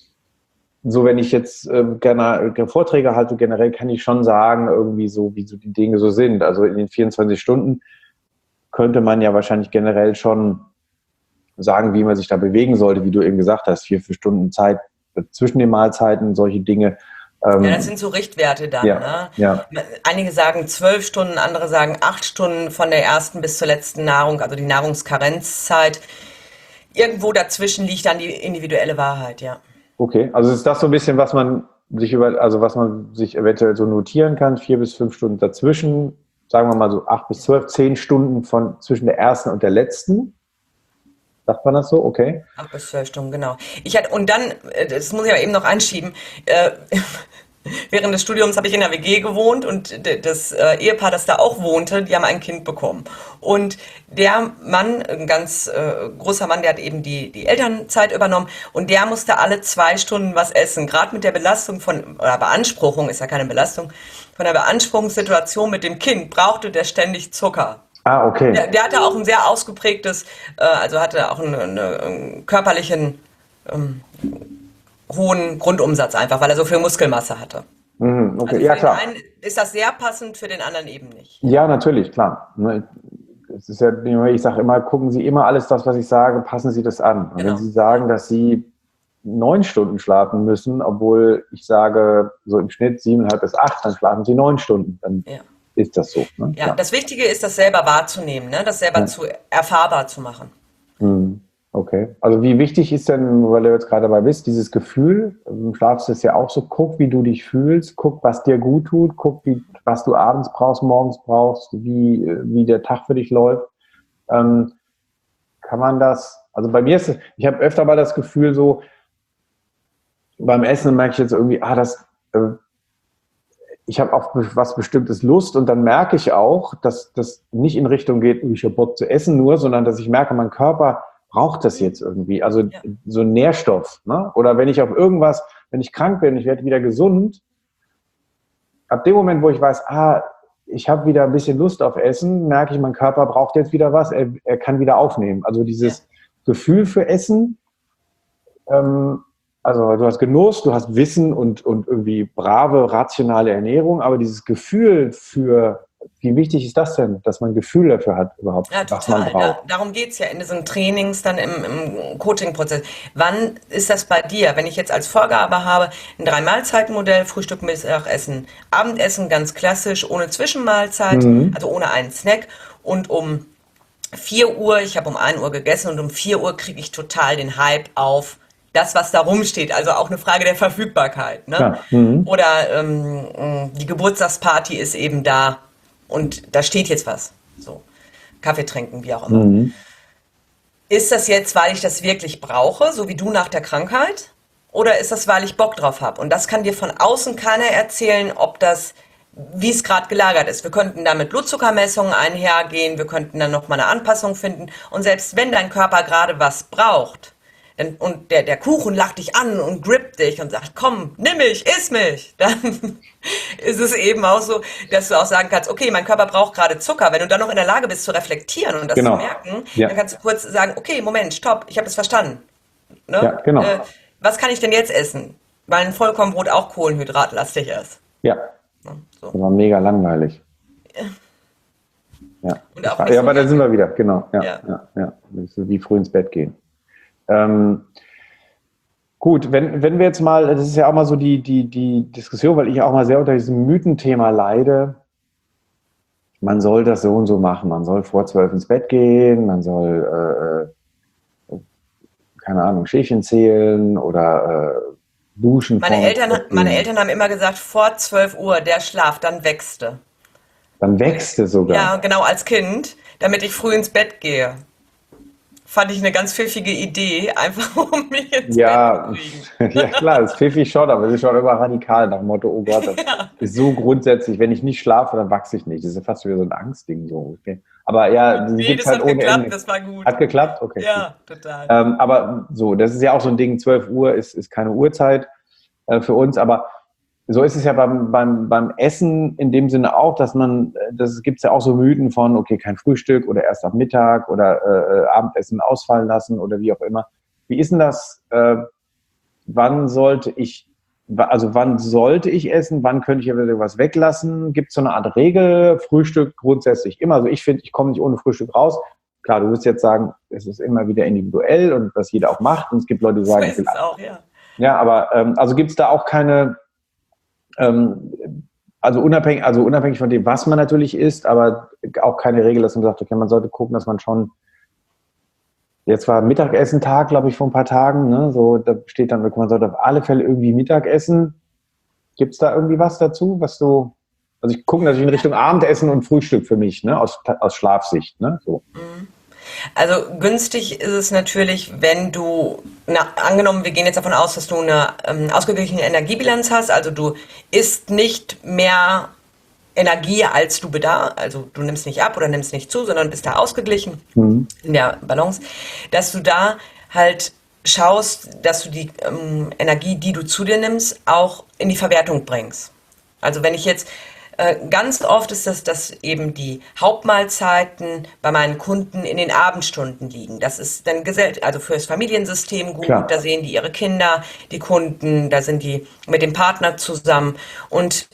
so, wenn ich jetzt äh, gerne äh, Vorträge halte, generell kann ich schon sagen, irgendwie so, wie so die Dinge so sind. Also in den vierundzwanzig Stunden könnte man ja wahrscheinlich generell schon sagen, wie man sich da bewegen sollte, wie du eben gesagt hast, vier, vier Stunden Zeit zwischen den Mahlzeiten, solche Dinge. Ja, das sind so Richtwerte dann. Ja, ne? ja. Einige sagen zwölf Stunden, andere sagen acht Stunden von der ersten bis zur letzten Nahrung, also die Nahrungskarenzzeit. Irgendwo dazwischen liegt dann die individuelle Wahrheit, ja. Okay, also ist das so ein bisschen, was man sich über, also was man sich eventuell so notieren kann, vier bis fünf Stunden dazwischen, sagen wir mal so acht bis zwölf, zehn Stunden von zwischen der ersten und der letzten. Sagt man das so? Okay. Acht bis zwölf Stunden, genau. Ich hatte, und dann, äh, das muss ich aber eben noch einschieben, äh, während des Studiums habe ich in der W G gewohnt und d- das äh, Ehepaar, das da auch wohnte, die haben ein Kind bekommen. Und der Mann, ein ganz äh, großer Mann, der hat eben die, die Elternzeit übernommen und der musste alle zwei Stunden was essen. Gerade mit der Belastung von, oder Beanspruchung, ist ja keine Belastung, von der Beanspruchungssituation mit dem Kind brauchte der ständig Zucker. Ah, okay. Der, der hatte auch ein sehr ausgeprägtes, äh, also hatte auch einen, einen, einen körperlichen ähm, hohen Grundumsatz einfach, weil er so viel Muskelmasse hatte. Mhm, okay, Also für ja den klar. einen ist das sehr passend, für den anderen eben nicht. Ja, natürlich, klar. Ne, es ist ja, ich sage immer, gucken Sie immer alles das, was ich sage, passen Sie das an. Und wenn Genau. Sie sagen, dass Sie neun Stunden schlafen müssen, obwohl ich sage, so im Schnitt siebeneinhalb bis acht, dann schlafen Sie neun Stunden. Dann Ja. ist das so. Ne? Ja, das Wichtige ist, das selber wahrzunehmen, ne? Das selber Ja. zu erfahrbar zu machen. Mhm. Okay. Also wie wichtig ist denn, weil du jetzt gerade dabei bist, dieses Gefühl, im Schlaf ist es ja auch so, guck, wie du dich fühlst, guck, was dir gut tut, guck, wie, was du abends brauchst, morgens brauchst, wie, wie der Tag für dich läuft. Ähm, kann man das, also bei mir ist es, ich habe öfter mal das Gefühl so, beim Essen merke ich jetzt irgendwie, ah, das, äh, ich habe auf was Bestimmtes Lust und dann merke ich auch, dass das nicht in Richtung geht, ich habe Bock zu essen nur, sondern dass ich merke, mein Körper braucht das jetzt irgendwie, also Ja. so ein Nährstoff. Ne? Oder wenn ich auf irgendwas, wenn ich krank bin, ich werde wieder gesund, ab dem Moment, wo ich weiß, ah, ich habe wieder ein bisschen Lust auf Essen, merke ich, mein Körper braucht jetzt wieder was, er, er kann wieder aufnehmen. Also dieses Gefühl für Essen, ähm, also du hast Genuss, du hast Wissen und, und irgendwie brave, rationale Ernährung, aber dieses Gefühl für, wie wichtig ist das denn, dass man ein Gefühl dafür hat überhaupt, Ja, was man total. Da, braucht? darum geht's ja in diesen Trainings, dann im, im Coaching-Prozess. Wann ist das bei dir? Wenn ich jetzt als Vorgabe habe, ein Drei-Mahlzeiten-Modell, Frühstück, Mittagessen, Abendessen, ganz klassisch, ohne Zwischenmahlzeit, Mhm. also ohne einen Snack. Und um vier Uhr, ich habe um ein Uhr gegessen und um vier Uhr kriege ich total den Hype auf das, was da rumsteht. Also auch eine Frage der Verfügbarkeit. Ne? Ja. Mhm. Oder ähm, die Geburtstagsparty ist eben da und da steht jetzt was. So. Kaffee trinken, wie auch immer. Mhm. Ist das jetzt, weil ich das wirklich brauche, so wie du nach der Krankheit? Oder ist das, weil ich Bock drauf habe? Und das kann dir von außen keiner erzählen, ob das, wie es gerade gelagert ist. Wir könnten da mit Blutzuckermessungen einhergehen, wir könnten dann nochmal eine Anpassung finden. Und selbst wenn dein Körper gerade was braucht, dann, und der, der Kuchen lacht dich an und grippt dich und sagt, komm, nimm mich, iss mich, dann ist es eben auch so, dass du auch sagen kannst, okay, mein Körper braucht gerade Zucker. Wenn du dann noch in der Lage bist zu reflektieren und das Genau. zu merken, Ja. dann kannst du kurz sagen, okay, Moment, stopp, ich habe das verstanden. Ne? Ja, genau. Äh, was kann ich denn jetzt essen? Weil ein Vollkornbrot auch kohlenhydratlastig ist. Ja, Ne? So. das war mega langweilig. Ja, Und auch ja, nicht so aber da lange. sind wir wieder, genau. Ja, Ja. ja. Ja, Das ist wie früh ins Bett gehen. Ähm, gut, wenn, wenn wir jetzt mal, das ist ja auch mal so die, die, die Diskussion, weil ich auch mal sehr unter diesem Mythenthema leide, man soll das so und so machen, man soll vor zwölf ins Bett gehen, man soll, äh, keine Ahnung, Schäfchen zählen oder äh, duschen. Meine vorm Eltern, Bett meine gehen. Eltern haben immer gesagt, vor zwölf Uhr, der Schlaf, dann wächste. Dann wächst es Ja, sogar. genau, als Kind, damit ich früh ins Bett gehe. Fand ich eine ganz pfiffige Idee, einfach um mich ins Bett zu Ja, kriegen. ja klar, das ist pfiffig schon, aber es ist schon immer radikal nach dem Motto, oh Gott, das ist so grundsätzlich, wenn ich nicht schlafe, dann wachse ich nicht. Das ist ja fast wieder so ein Angstding. So. Okay. Aber ja, die Nee, gibt es das halt hat ohne geklappt, Ende. das war gut. Hat geklappt? Okay, gut. Ja, total. Ähm, aber so, das ist ja auch so ein Ding, zwölf Uhr ist, ist keine Uhrzeit äh, für uns, aber so ist es ja beim, beim, beim Essen in dem Sinne auch, dass man, äh, das gibt es ja auch so Mythen von, okay, kein Frühstück oder erst am Mittag oder äh, Abendessen ausfallen lassen oder wie auch immer. Wie ist denn das? Äh, wann sollte ich, also wann sollte ich essen? Wann könnte ich eventuell was weglassen? Gibt es so eine Art Regel? Frühstück grundsätzlich immer. Also ich finde, ich komme nicht ohne Frühstück raus. Klar, du wirst jetzt sagen, es ist immer wieder individuell und was jeder auch macht. Und es gibt Leute, die So sagen, ich ist will, es auch, ja. ja, aber ähm, also gibt es da auch keine, ähm, also unabhängig, also unabhängig von dem, was man natürlich isst, aber auch keine Regel, dass man sagt, okay, man sollte gucken, dass man schon, jetzt war Mittagessen-Tag, glaube ich, vor ein paar Tagen, ne? So, da steht dann, man sollte auf alle Fälle irgendwie Mittag essen. Gibt es da irgendwie was dazu, was du, also ich gucke natürlich in Richtung Abendessen und Frühstück für mich, ne, aus, aus Schlafsicht, ne, so. Also günstig ist es natürlich, wenn du, na, angenommen, wir gehen jetzt davon aus, dass du eine ähm, ausgeglichene Energiebilanz hast, also du isst nicht mehr Energie, als du bedarfst, also du nimmst nicht ab oder nimmst nicht zu, sondern bist da ausgeglichen Mhm. in der Balance, dass du da halt schaust, dass du die ähm, Energie, die du zu dir nimmst, auch in die Verwertung bringst. Also wenn ich jetzt äh, ganz oft ist das, dass eben die Hauptmahlzeiten bei meinen Kunden in den Abendstunden liegen. Das ist dann gesell also fürs Familiensystem gut, da Klar. sehen die ihre Kinder, die Kunden, da sind die mit dem Partner zusammen und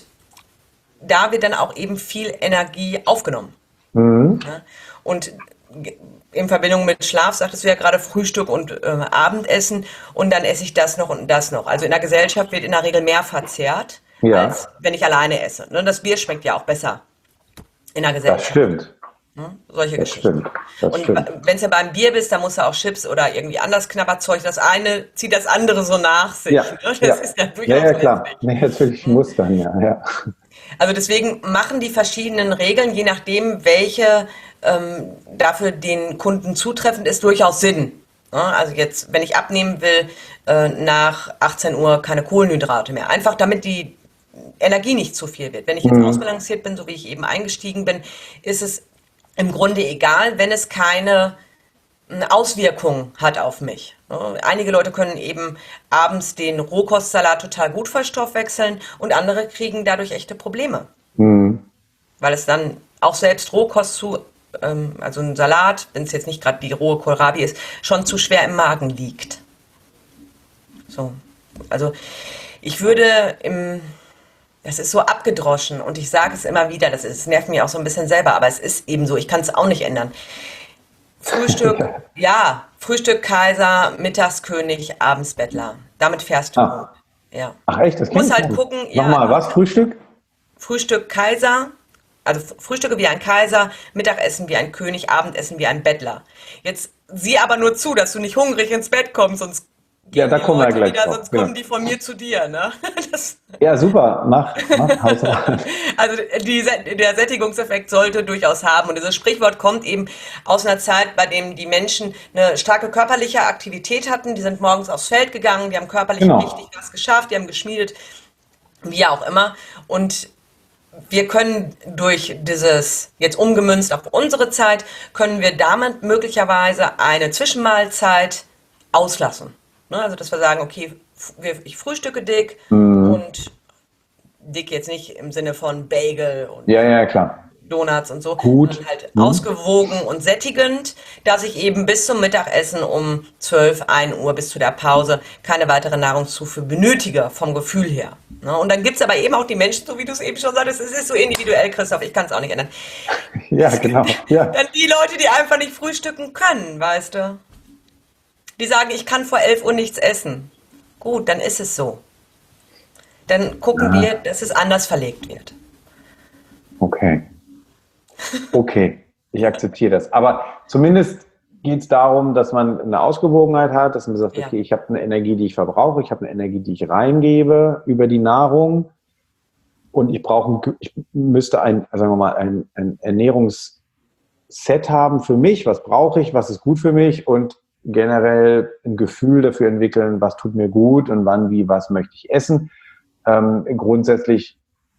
da wird dann auch eben viel Energie aufgenommen. Mhm. Ne? Und in Verbindung mit Schlaf sagtest du ja gerade Frühstück und äh, Abendessen und dann esse ich das noch und das noch. Also in der Gesellschaft wird in der Regel mehr verzehrt, als Ja, wenn ich alleine esse. Ne? Das Bier schmeckt ja auch besser in der das Gesellschaft. stimmt. Ne? Solche Das Geschichten. stimmt. Das Und stimmt. wenn es ja beim Bier bist, dann musst du auch Chips oder irgendwie anders Knabberzeug. Das eine zieht das andere so nach sich. Ja, Ne? Das ja. ist ja Ja, durchaus ja, klar. lästig. Nee, natürlich muss dann, ja, ja. Also deswegen machen die verschiedenen Regeln, je nachdem, welche ähm, dafür den Kunden zutreffend ist, durchaus Sinn. Ja, also jetzt, wenn ich abnehmen will, äh, nach achtzehn Uhr keine Kohlenhydrate mehr. Einfach damit die Energie nicht zu viel wird. Wenn ich jetzt Mhm. ausbalanciert bin, so wie ich eben eingestiegen bin, ist es im Grunde egal, wenn es keine eine Auswirkung hat auf mich. Einige Leute können eben abends den Rohkostsalat total gut verstoffwechseln und andere kriegen dadurch echte Probleme, Mhm. weil es dann auch selbst Rohkost zu, ähm, also ein Salat, wenn es jetzt nicht gerade die rohe Kohlrabi ist, schon zu schwer im Magen liegt. So, also ich würde im, das ist so abgedroschen und ich sage es immer wieder, das, ist, das nervt mich auch so ein bisschen selber, aber es ist eben so, ich kann es auch nicht ändern. Frühstück, Ja. ja, Frühstück Kaiser, Mittagskönig, abends Bettler. Damit fährst du gut. Ah. Ja. Ach echt, das Du kenne musst ich halt gar nicht. gucken, ja, Nochmal, du was? hast Frühstück? Frühstück Kaiser, also F- Frühstücke wie ein Kaiser, Mittagessen wie ein König, Abendessen wie ein Bettler. Jetzt sieh aber nur zu, dass du nicht hungrig ins Bett kommst, sonst Ja, gehen da die kommen wir ja Leute gleich wieder, drauf. sonst Genau. kommen die von mir zu dir, ne? Das, Ja, super. Mach, mach, haus rein. also die, der Sättigungseffekt sollte durchaus haben. Und dieses Sprichwort kommt eben aus einer Zeit, bei dem die Menschen eine starke körperliche Aktivität hatten. Die sind morgens aufs Feld gegangen, die haben körperlich richtig Genau. was geschafft, die haben geschmiedet, wie auch immer. Und wir können durch dieses, jetzt umgemünzt auf unsere Zeit, können wir damit möglicherweise eine Zwischenmahlzeit auslassen. Ne? Also, dass wir sagen, okay, ich frühstücke dick Mhm. und dick jetzt nicht im Sinne von Bagel und Ja, ja, klar. Donuts und so, Gut. sondern halt Mhm. ausgewogen und sättigend, dass ich eben bis zum Mittagessen um zwölf, ein Uhr bis zu der Pause keine weitere Nahrungszufuhr benötige, vom Gefühl her. Ne? Und dann gibt es aber eben auch die Menschen, so wie du es eben schon sagtest, es ist so individuell, Christoph, ich kann es auch nicht ändern. Ja, Es gibt genau. Ja. dann die Leute, die einfach nicht frühstücken können, weißt du. Die sagen, ich kann vor elf Uhr nichts essen. Gut, dann ist es so. Dann gucken wir, Ah, dass es anders verlegt wird. okay. Okay. Ich akzeptiere das. Aber zumindest geht es darum, dass man eine Ausgewogenheit hat, dass man sagt, Ja. okay, ich habe eine Energie, die ich verbrauche, ich habe eine Energie, die ich reingebe über die Nahrung. und ich brauche, ich müsste ein, sagen wir mal, ein, ein Ernährungsset haben für mich, was brauche ich, was ist gut für mich und generell ein Gefühl dafür entwickeln, was tut mir gut und wann, wie, was möchte ich essen. Ähm, grundsätzlich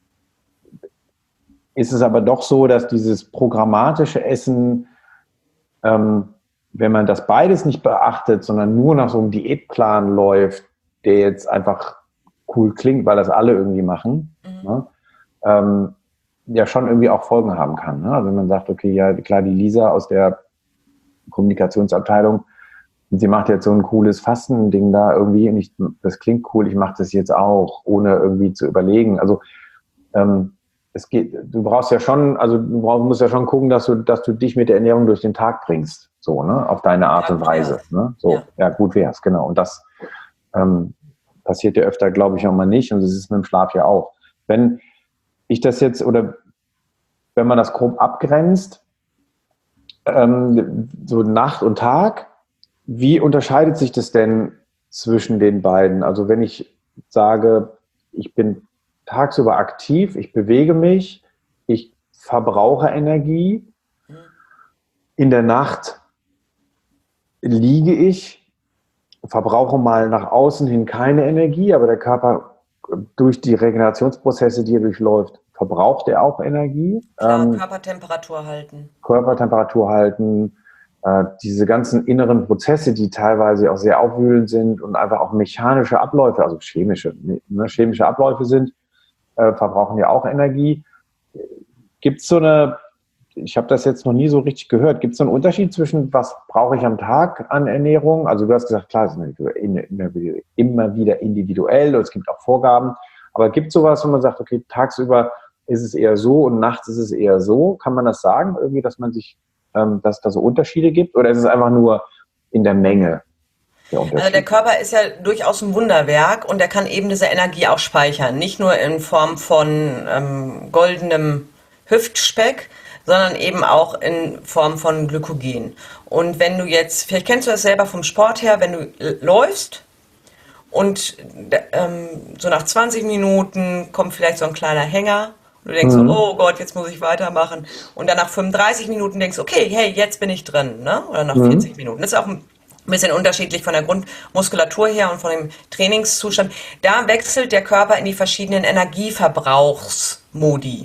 ist es aber doch so, dass dieses programmatische Essen, ähm, wenn man das beides nicht beachtet, sondern nur nach so einem Diätplan läuft, der jetzt einfach cool klingt, weil das alle irgendwie machen, mhm. ne, ähm, ja schon irgendwie auch Folgen haben kann. Ne? Also wenn man sagt, okay, ja klar, die Lisa aus der Kommunikationsabteilung, sie macht jetzt so ein cooles Fasten-Ding da irgendwie und ich, das klingt cool, ich mache das jetzt auch, ohne irgendwie zu überlegen. Also ähm, es geht, du brauchst ja schon, also du brauchst, musst ja schon gucken, dass du, dass du dich mit der Ernährung durch den Tag bringst, so, ne, auf deine Art ja, und Weise, ne, so, ja, ja gut wär's, genau, und das ähm, passiert ja öfter, glaube ich, auch mal nicht und das ist mit dem Schlaf ja auch. Wenn ich das jetzt, oder wenn man das grob abgrenzt, ähm, so Nacht und Tag, wie unterscheidet sich das denn zwischen den beiden? Also wenn ich sage, ich bin tagsüber aktiv, ich bewege mich, ich verbrauche Energie. In der Nacht liege ich, verbrauche mal nach außen hin keine Energie, aber der Körper durch die Regenerationsprozesse, die er durchläuft, verbraucht er auch Energie. Klar, ähm, Körpertemperatur halten. Körpertemperatur halten, äh, diese ganzen inneren Prozesse, die teilweise auch sehr aufwühlend sind und einfach auch mechanische Abläufe, also chemische, ne, chemische Abläufe sind, Äh, verbrauchen ja auch Energie. Gibt es so eine, ich habe das jetzt noch nie so richtig gehört, gibt es so einen Unterschied zwischen, was brauche ich am Tag an Ernährung? Also du hast gesagt, klar, es ist immer wieder individuell und es gibt auch Vorgaben, aber gibt es sowas, wo man sagt, okay, tagsüber ist es eher so und nachts ist es eher so? Kann man das sagen, irgendwie, dass man sich, ähm, dass es da so Unterschiede gibt oder ist es einfach nur in der Menge? Der also der Körper ist ja durchaus ein Wunderwerk und er kann eben diese Energie auch speichern. Nicht nur in Form von ähm, goldenem Hüftspeck, sondern eben auch in Form von Glykogen. Und wenn du jetzt, vielleicht kennst du das selber vom Sport her, wenn du läufst und ähm, so nach zwanzig Minuten kommt vielleicht so ein kleiner Hänger und du denkst mhm. so, oh Gott, jetzt muss ich weitermachen. Und dann nach fünfunddreißig Minuten denkst du, okay, hey, jetzt bin ich drin, ne? Oder nach mhm. vierzig Minuten. Das ist auch ein ein bisschen unterschiedlich von der Grundmuskulatur her und von dem Trainingszustand. Da wechselt der Körper in die verschiedenen Energieverbrauchsmodi.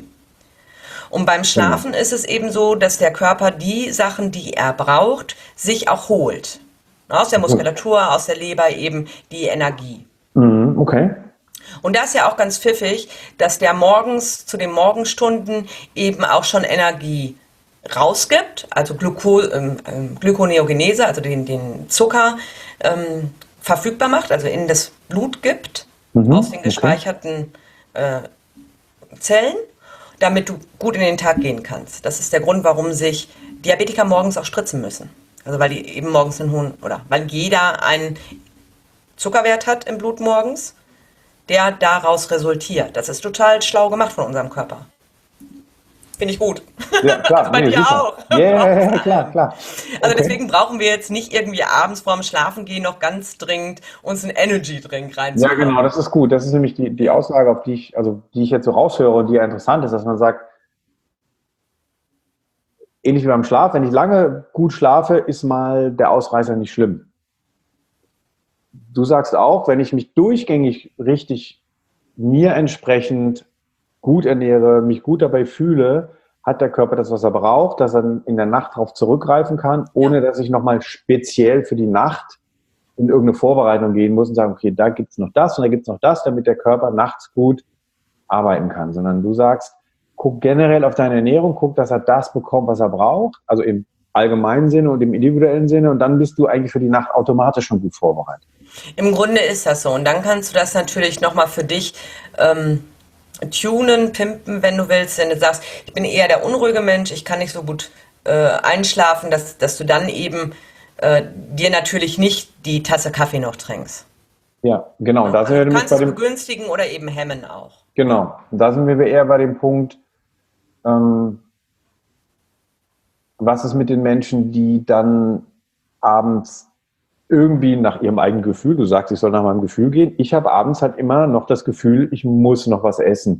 Und beim Schlafen genau. ist es eben so, dass der Körper die Sachen, die er braucht, sich auch holt. Aus der Muskulatur, aus der Leber eben die Energie. Okay. Und da ist ja auch ganz pfiffig, dass der morgens zu den Morgenstunden eben auch schon Energie rausgibt, also Gluco, ähm, Glykoneogenese, also den, den Zucker ähm, verfügbar macht, also in das Blut gibt, mhm, aus den gespeicherten okay. äh, Zellen, damit du gut in den Tag gehen kannst. Das ist der Grund, warum sich Diabetiker morgens auch spritzen müssen. Also weil die eben morgens einen hohen, oder weil jeder einen Zuckerwert hat im Blut morgens, der daraus resultiert. Das ist total schlau gemacht von unserem Körper. Finde ich gut. Ja, klar. Bei nee, dir super. auch. Ja, yeah, klar, klar. Okay. Also deswegen brauchen wir jetzt nicht irgendwie abends vorm Schlafengehen noch ganz dringend uns einen Energy-Drink reinzuholen. Ja, genau, das ist gut. Das ist nämlich die, die Aussage, auf die ich, also die ich jetzt so raushöre und die ja interessant ist, dass man sagt, ähnlich wie beim Schlaf, wenn ich lange gut schlafe, ist mal der Ausreißer nicht schlimm. Du sagst auch, wenn ich mich durchgängig richtig mir entsprechend gut ernähre, mich gut dabei fühle, hat der Körper das, was er braucht, dass er in der Nacht darauf zurückgreifen kann, ohne dass ich nochmal speziell für die Nacht in irgendeine Vorbereitung gehen muss und sagen, okay, da gibt's noch das und da gibt's noch das, damit der Körper nachts gut arbeiten kann. Sondern du sagst, guck generell auf deine Ernährung, guck, dass er das bekommt, was er braucht, also im allgemeinen Sinne und im individuellen Sinne, und dann bist du eigentlich für die Nacht automatisch schon gut vorbereitet. Im Grunde ist das so. Und dann kannst du das natürlich nochmal für dich ähm, tunen, pimpen, wenn du willst. Wenn du sagst, ich bin eher der unruhige Mensch, ich kann nicht so gut äh, einschlafen, dass, dass du dann eben äh, dir natürlich nicht die Tasse Kaffee noch trinkst. Ja, genau. Ja, da sind wir du kannst bei es dem, begünstigen oder eben hemmen auch. Genau. Da sind wir eher bei dem Punkt, ähm, was ist mit den Menschen, die dann abends irgendwie nach ihrem eigenen Gefühl, du sagst, ich soll nach meinem Gefühl gehen. Ich habe abends halt immer noch das Gefühl, ich muss noch was essen.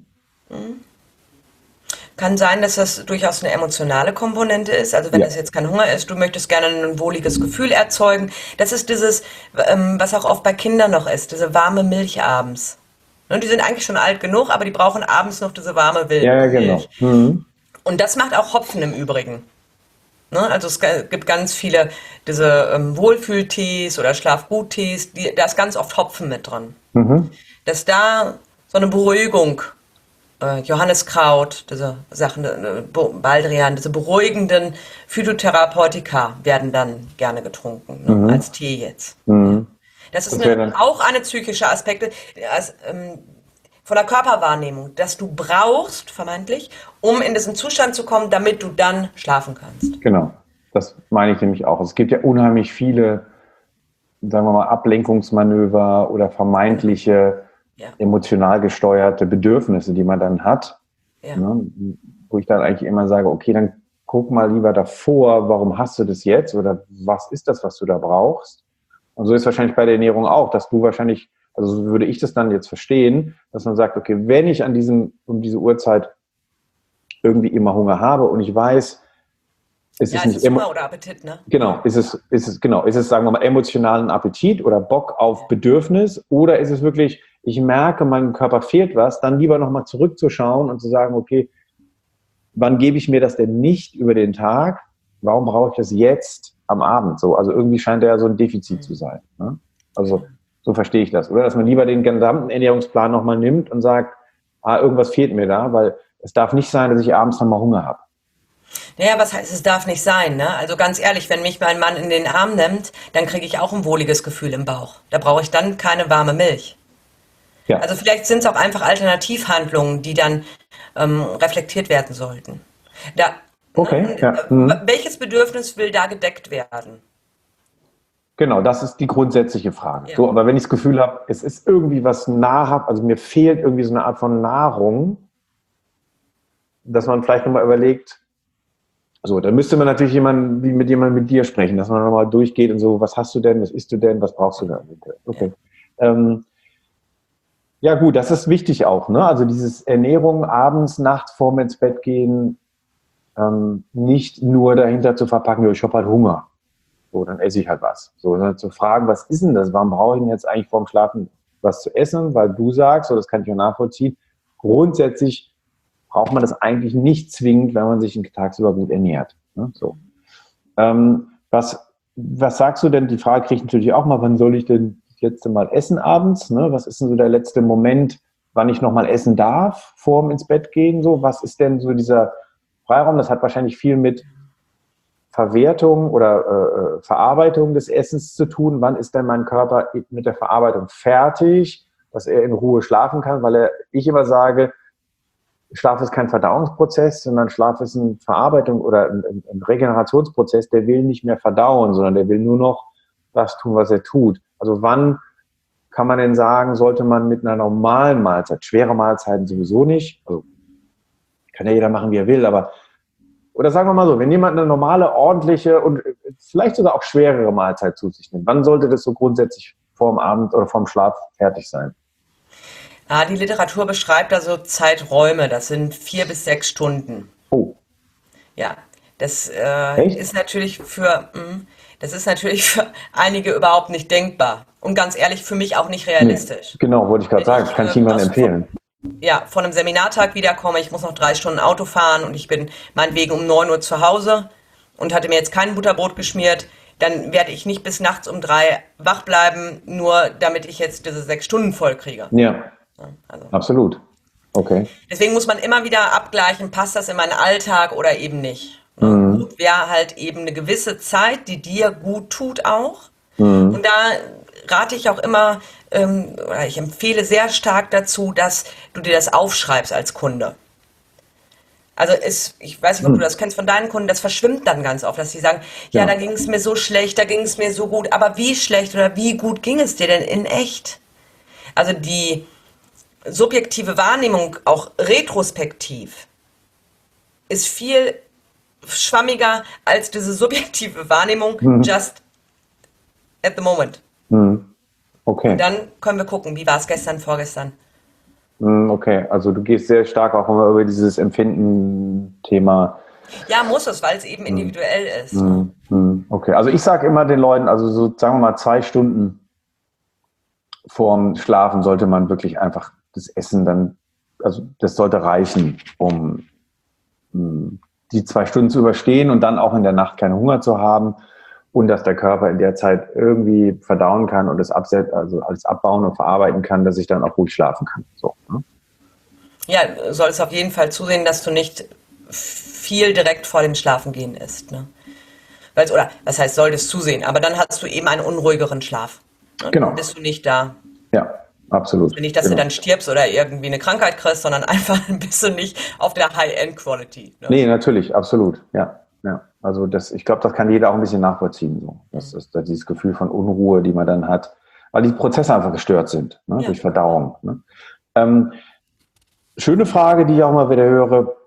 Kann sein, dass das durchaus eine emotionale Komponente ist. Also wenn Ja, das jetzt kein Hunger ist, du möchtest gerne ein wohliges Gefühl erzeugen. Das ist dieses, ähm, was auch oft bei Kindern noch ist, diese warme Milch abends. Ne, die sind eigentlich schon alt genug, aber die brauchen abends noch diese warme ja, Wil- ja, Milch. genau. Mhm. Und das macht auch Hopfen im Übrigen. Ne? Also es ge- gibt ganz viele diese ähm, Wohlfühltees oder Schlafguttees, die, da ist ganz oft Hopfen mit drin. Mhm. Dass da so eine Beruhigung, äh, Johanniskraut, diese Sachen, äh, Bo- Baldrian, diese beruhigenden Phytotherapeutika werden dann gerne getrunken, ne? Mhm. Als Tee jetzt. Ja. Mhm. Das ist Das wäre eine, dann, auch eine psychische Aspekte als, ähm, von der Körperwahrnehmung, dass du brauchst, vermeintlich, um in diesen Zustand zu kommen, damit du dann schlafen kannst. genau. Das meine ich nämlich auch. Es gibt ja unheimlich viele, sagen wir mal, Ablenkungsmanöver oder Genau. vermeintliche Ja, emotional gesteuerte Bedürfnisse, die man dann hat, ja. ne? Wo ich dann eigentlich immer sage, okay, dann guck mal lieber davor, warum hast du das jetzt oder was ist das, was du da brauchst? Und so ist wahrscheinlich bei der Ernährung auch, dass du wahrscheinlich, also so würde ich das dann jetzt verstehen, dass man sagt, okay, wenn ich an diesem, um diese Uhrzeit irgendwie immer Hunger habe und ich weiß, ist Ja, es es nicht ist immer, Hunger oder Appetit, ne? genau, ist es, ist es, genau, ist es, sagen wir mal, emotionalen Appetit oder Bock auf Ja. Bedürfnis oder ist es wirklich, ich merke, meinem Körper fehlt was, dann lieber nochmal zurückzuschauen und zu sagen, okay, wann gebe ich mir das denn nicht über den Tag? Warum brauche ich das jetzt am Abend? So, also irgendwie scheint da ja so ein Defizit zu Mhm. sein. Ne? Also Genau. so verstehe ich das. Oder dass man lieber den gesamten Ernährungsplan nochmal nimmt und sagt, ah, irgendwas fehlt mir da, weil es darf nicht sein, dass ich abends nochmal Hunger habe. Naja, was heißt, es darf nicht sein, ne? Also ganz ehrlich, wenn mich mein Mann in den Arm nimmt, dann kriege ich auch ein wohliges Gefühl im Bauch. Da brauche ich dann keine warme Milch. Ja, Also vielleicht sind es auch einfach Alternativhandlungen, die dann ähm, reflektiert werden sollten. Da, ne? okay, Und, äh, ja. Mhm. welches Bedürfnis will da gedeckt werden? Genau, das ist die grundsätzliche Frage. Ja. So, aber wenn ich das Gefühl habe, es ist irgendwie was nahrhaft, also mir fehlt irgendwie so eine Art von Nahrung, dass man vielleicht nochmal überlegt, so, dann müsste man natürlich jemanden, wie mit jemandem mit dir sprechen, dass man nochmal durchgeht und so, was hast du denn, was isst du denn, was brauchst du denn? Ja. Okay. Ähm, ja gut, das ist wichtig auch, ne? Also dieses Ernährung abends, nachts vorm ins Bett gehen, ähm, nicht nur dahinter zu verpacken, ja, ich habe halt Hunger. So, dann esse ich halt was. So, sondern zu fragen, was ist denn das? Warum brauche ich denn jetzt eigentlich vorm Schlafen was zu essen? Weil du sagst, so das kann ich auch nachvollziehen, grundsätzlich braucht man das eigentlich nicht zwingend, wenn man sich tagsüber gut ernährt. Ne? So. Ähm, was, was sagst du denn? Die Frage kriege ich natürlich auch mal, wann soll ich denn das letzte Mal essen abends? Ne? Was ist denn so der letzte Moment, wann ich nochmal essen darf, vorm ins Bett gehen? So, was ist denn so dieser Freiraum? Das hat wahrscheinlich viel mit Verwertung oder äh, Verarbeitung des Essens zu tun. Wann ist denn mein Körper mit der Verarbeitung fertig, dass er in Ruhe schlafen kann? Weil er, ich immer sage, Schlaf ist kein Verdauungsprozess, sondern Schlaf ist eine Verarbeitung oder ein, ein Regenerationsprozess, der will nicht mehr verdauen, sondern der will nur noch das tun, was er tut. Also wann kann man denn sagen, sollte man mit einer normalen Mahlzeit, schwere Mahlzeiten sowieso nicht, also kann ja jeder machen, wie er will, aber oder sagen wir mal so, wenn jemand eine normale, ordentliche und vielleicht sogar auch schwerere Mahlzeit zu sich nimmt, wann sollte das so grundsätzlich vorm Abend oder vorm Schlaf fertig sein? Ah, die Literatur beschreibt also Zeiträume, das sind vier bis sechs Stunden. Oh, Ja, das äh, echt? ist natürlich für, mm, das ist natürlich für einige überhaupt nicht denkbar. Und ganz ehrlich, für mich auch nicht Nee, realistisch. genau, wollte ich gerade Wenn sagen. Das ich kann ich ähm, jemandem aus, von, empfehlen. ja, von einem Seminartag wiederkomme, ich muss noch drei Stunden Auto fahren und ich bin meinetwegen um neun Uhr zu Hause und hatte mir jetzt kein Butterbrot geschmiert, dann werde ich nicht bis nachts um drei wach bleiben, nur damit ich jetzt diese sechs Stunden voll kriege. Ja, Ja, also. absolut. Okay. Deswegen muss man immer wieder abgleichen, passt das in meinen Alltag oder eben nicht. Ne? Mhm. Gut wäre halt eben eine gewisse Zeit, die dir gut tut auch. Mhm. Und da rate ich auch immer, ähm, oder ich empfehle sehr stark dazu, dass du dir das aufschreibst als Kunde. Also es, ich weiß nicht, ob du Mhm. das kennst von deinen Kunden, das verschwimmt dann ganz oft, dass sie sagen, ja, da Ja. ging es mir so schlecht, da ging es mir so gut, aber wie schlecht oder wie gut ging es dir denn in echt? Also die subjektive Wahrnehmung, auch retrospektiv, ist viel schwammiger als diese subjektive Wahrnehmung Mhm. just at the moment. Mhm. Und Okay. dann können wir gucken, wie war es gestern, vorgestern. Hm, okay, also du gehst sehr stark auch immer über dieses Empfinden-Thema. Ja, muss es, weil es eben Hm, individuell ist. Ne? hm, hm, okay, also ich sage immer den Leuten, also so sagen wir mal zwei Stunden vorm Schlafen sollte man wirklich einfach das Essen dann, also das sollte reichen, um mh, die zwei Stunden zu überstehen und dann auch in der Nacht keinen Hunger zu haben und dass der Körper in der Zeit irgendwie verdauen kann und das abset, also alles abbauen und verarbeiten kann, dass ich dann auch ruhig schlafen kann. So, ne? Ja, du solltest auf jeden Fall zusehen, dass du nicht viel direkt vor dem Schlafengehen isst. Ne? Weil's, oder was heißt, solltest zusehen, aber dann hast du eben einen unruhigeren Schlaf. Ne? Dann Genau. bist du nicht da. Ja, absolut. Nicht, dass du Genau. dann stirbst oder irgendwie eine Krankheit kriegst, sondern einfach bist du nicht auf der High-End-Quality. Ne? Nee, natürlich, absolut. Ja, ja. Also das, ich glaube, das kann jeder auch ein bisschen nachvollziehen. So. Das ist da dieses Gefühl von Unruhe, die man dann hat, weil die Prozesse einfach gestört sind, ne, Ja. durch Verdauung. Ne? Ähm, schöne Frage, die ich auch mal wieder höre.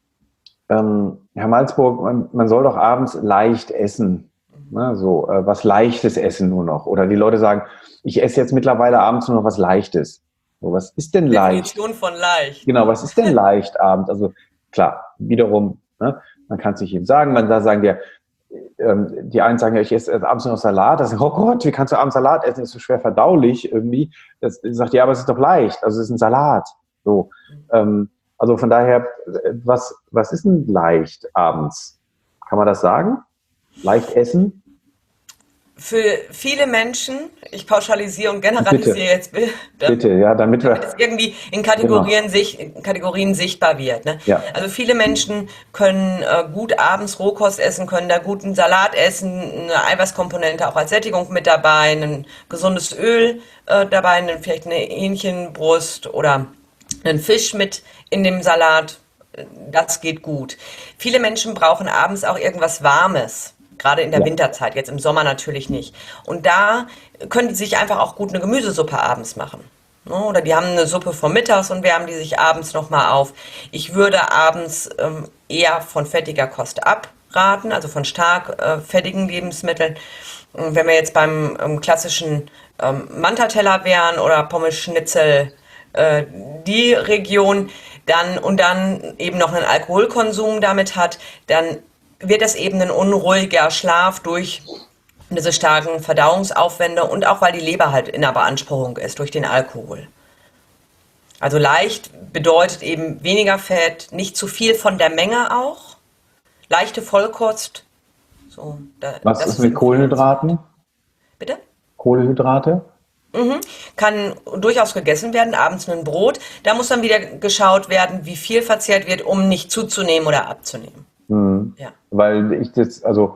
Ähm, Herr Malzburg, man, man soll doch abends leicht essen. Ne? So, äh, was Leichtes essen nur noch. Oder die Leute sagen, ich esse jetzt mittlerweile abends nur noch was Leichtes. So, was ist denn leicht? Definition von leicht. Genau, Ne? was ist denn leicht abends? Also klar, wiederum, ne, man kann es nicht jedem sagen. Man da sagen wir, ähm, die einen sagen ja, ich esse abends noch Salat. Das ist, oh Gott, wie kannst du abends Salat essen? Das ist so schwer verdaulich irgendwie. Das sagt ja, aber es ist doch leicht. Also es ist ein Salat. So, ähm, also von daher, was was ist denn leicht abends? Kann man das sagen? Leicht essen? Für viele Menschen, ich pauschalisiere und Bitte, generalisiere jetzt, bitte, bitte, ja, damit damit es wir, irgendwie in genau, Kategorien, sich, in Kategorien sichtbar wird. Ne? ja, Also viele Menschen können äh, gut abends Rohkost essen, können da guten Salat essen, eine Eiweißkomponente auch als Sättigung mit dabei, ein gesundes Öl äh, dabei, eine, vielleicht eine Hähnchenbrust oder einen Fisch mit in dem Salat. Das geht gut. Viele Menschen brauchen abends auch irgendwas Warmes. Gerade in der ja, Winterzeit, jetzt im Sommer natürlich nicht. Und da können die sich einfach auch gut eine Gemüsesuppe abends machen. Ne? Oder die haben eine Suppe vom Mittags und wärmen die sich abends nochmal auf. Ich würde abends ähm, eher von fettiger Kost abraten, also von stark äh, fettigen Lebensmitteln. Und wenn wir jetzt beim ähm, klassischen ähm, Mantateller wären oder Pommes Schnitzel, äh, die Region, dann und dann eben noch einen Alkoholkonsum damit hat, dann wird das eben ein unruhiger Schlaf durch diese starken Verdauungsaufwände und auch weil die Leber halt in der Beanspruchung ist durch den Alkohol. Also leicht bedeutet eben weniger Fett, nicht zu viel von der Menge auch, leichte Vollkost. So, da, was das ist ist mit empfehlenswert. Kohlenhydraten? Bitte? Kohlenhydrate? Mhm. Kann durchaus gegessen werden, abends ein Brot. Da muss dann wieder geschaut werden, wie viel verzehrt wird, um nicht zuzunehmen oder abzunehmen. Hm. Ja. Weil ich das, also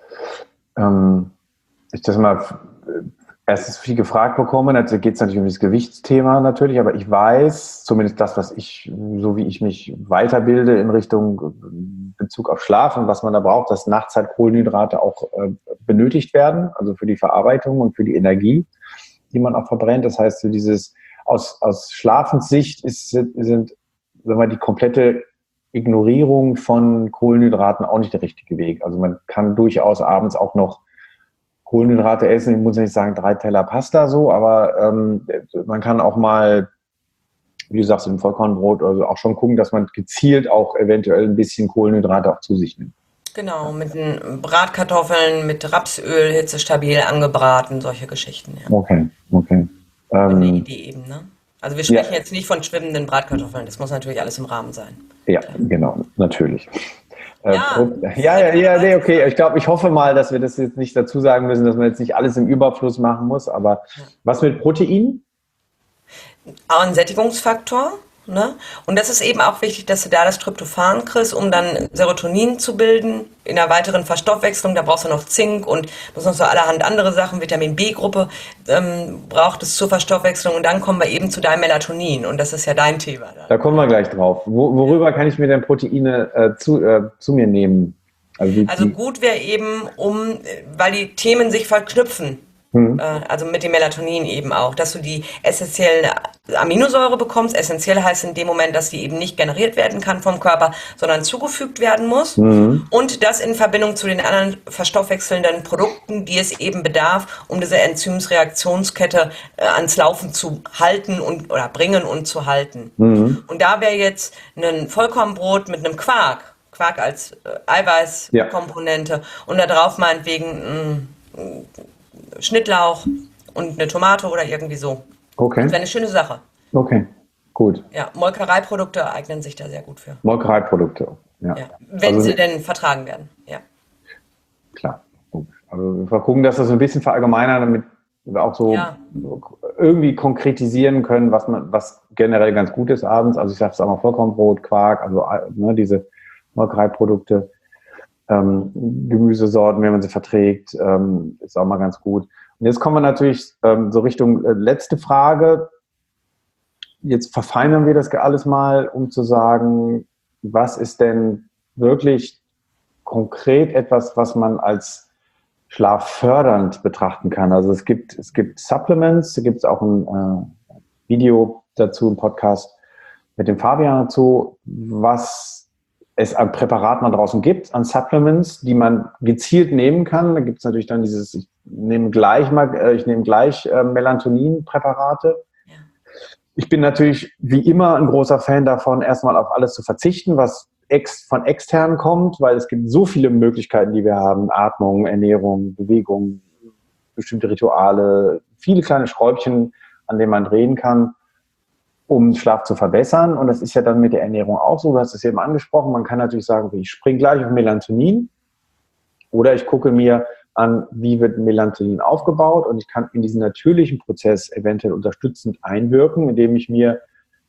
ähm, ich das mal erstens viel gefragt bekomme, da geht es natürlich um das Gewichtsthema natürlich, aber ich weiß, zumindest das, was ich, so wie ich mich weiterbilde in Richtung Bezug auf Schlaf und was man da braucht, dass nachts halt Kohlenhydrate auch äh, benötigt werden, also für die Verarbeitung und für die Energie, die man auch verbrennt. Das heißt, so dieses aus, aus Schlafenssicht ist, sind, sind, sagen wir, die komplette Ignorierung von Kohlenhydraten auch nicht der richtige Weg. Also man kann durchaus abends auch noch Kohlenhydrate essen. Ich muss nicht sagen, drei Teller Pasta so, aber ähm, man kann auch mal, wie du sagst, im Vollkornbrot also auch schon gucken, dass man gezielt auch eventuell ein bisschen Kohlenhydrate auch zu sich nimmt. Genau, mit den Bratkartoffeln, mit Rapsöl, hitzestabil angebraten, solche Geschichten, ja. Okay, okay. Eine Ähm, Idee eben, ne? Also wir ja, sprechen jetzt nicht von schwimmenden Bratkartoffeln, das muss natürlich alles im Rahmen sein. ja, Klar. genau, natürlich. Äh, Ja, Pro- das ist ja, eine ja, tolle ja, nee, okay. Weiterfrage. Ich glaube, ich hoffe mal, dass wir das jetzt nicht dazu sagen müssen, dass man jetzt nicht alles im Überfluss machen muss. Aber Ja. was mit Protein? Auch ein Sättigungsfaktor, ne? Und das ist eben auch wichtig, dass du da das Tryptophan kriegst, um dann Serotonin zu bilden. In der weiteren Verstoffwechslung, da brauchst du noch Zink und muss noch so allerhand andere Sachen, Vitamin B-Gruppe ähm, braucht es zur Verstoffwechslung und dann kommen wir eben zu deinem Melatonin und das ist ja dein Thema dann. Da kommen wir gleich drauf. Wo, worüber kann ich mir denn Proteine äh, zu, äh, zu mir nehmen? Also, wie, Also wie, gut wäre eben, um, äh, weil die Themen sich verknüpfen. Mhm. Also mit dem Melatonin eben auch, dass du die essentielle Aminosäure bekommst. Essentiell heißt in dem Moment, dass die eben nicht generiert werden kann vom Körper, sondern zugefügt werden muss. Mhm. Und das in Verbindung zu den anderen verstoffwechselnden Produkten, die es eben bedarf, um diese Enzymsreaktionskette äh, ans Laufen zu halten und oder bringen und zu halten. Mhm. Und da wäre jetzt ein Vollkornbrot mit einem Quark, Quark als äh, Ja, Eiweißkomponente und da drauf meinetwegen mh, Schnittlauch und eine Tomate oder irgendwie so. Das okay, wäre eine schöne Sache. okay, gut. Ja, Molkereiprodukte eignen sich da sehr gut für. Molkereiprodukte, ja. Ja, wenn Also sie denn vertragen werden. Ja, klar, gut. Also wir gucken, dass wir so ein bisschen verallgemeinern, damit wir auch so ja, irgendwie konkretisieren können, was man, was generell ganz gut ist abends. Also ich sage es auch mal Vollkornbrot, Quark, also ne, diese Molkereiprodukte, ähm, Gemüsesorten, wenn man sie verträgt, ähm, ist auch mal ganz gut. Und jetzt kommen wir natürlich ähm, so Richtung äh, letzte Frage. Jetzt verfeinern wir das alles mal, um zu sagen, was ist denn wirklich konkret etwas, was man als schlaffördernd betrachten kann. Also es gibt, es gibt Supplements, da gibt es auch ein äh, Video dazu, ein Podcast mit dem Fabian dazu, was es an Präparaten da draußen gibt, an Supplements, die man gezielt nehmen kann. Da gibt es natürlich dann dieses, ich nehme gleich mal, äh, ich nehme gleich äh, Melatonin-Präparate. ja. Ich bin natürlich wie immer ein großer Fan davon, erstmal auf alles zu verzichten, was ex von extern kommt, weil es gibt so viele Möglichkeiten, die wir haben. Atmung, Ernährung, Bewegung, bestimmte Rituale, viele kleine Schräubchen, an denen man drehen kann, um Schlaf zu verbessern. Und das ist ja dann mit der Ernährung auch so. Du hast es eben angesprochen. Man kann natürlich sagen, ich springe gleich auf Melatonin oder ich gucke mir an, wie wird Melatonin aufgebaut und ich kann in diesen natürlichen Prozess eventuell unterstützend einwirken, indem ich mir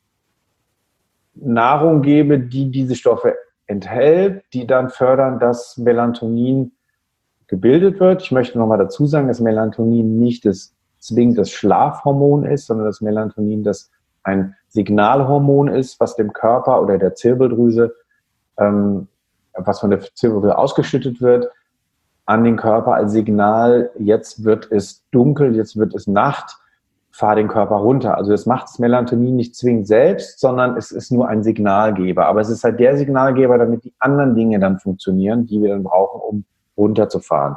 Nahrung gebe, die diese Stoffe enthält, die dann fördern, dass Melatonin gebildet wird. Ich möchte nochmal dazu sagen, dass Melatonin nicht das zwingend das Schlafhormon ist, sondern dass Melatonin das ein Signalhormon ist, was dem Körper oder der Zirbeldrüse, ähm, was von der Zirbeldrüse ausgeschüttet wird, an den Körper als Signal, jetzt wird es dunkel, jetzt wird es Nacht, fahr den Körper runter. Also das macht das Melatonin nicht zwingend selbst, sondern es ist nur ein Signalgeber. Aber es ist halt der Signalgeber, damit die anderen Dinge dann funktionieren, die wir dann brauchen, um runterzufahren.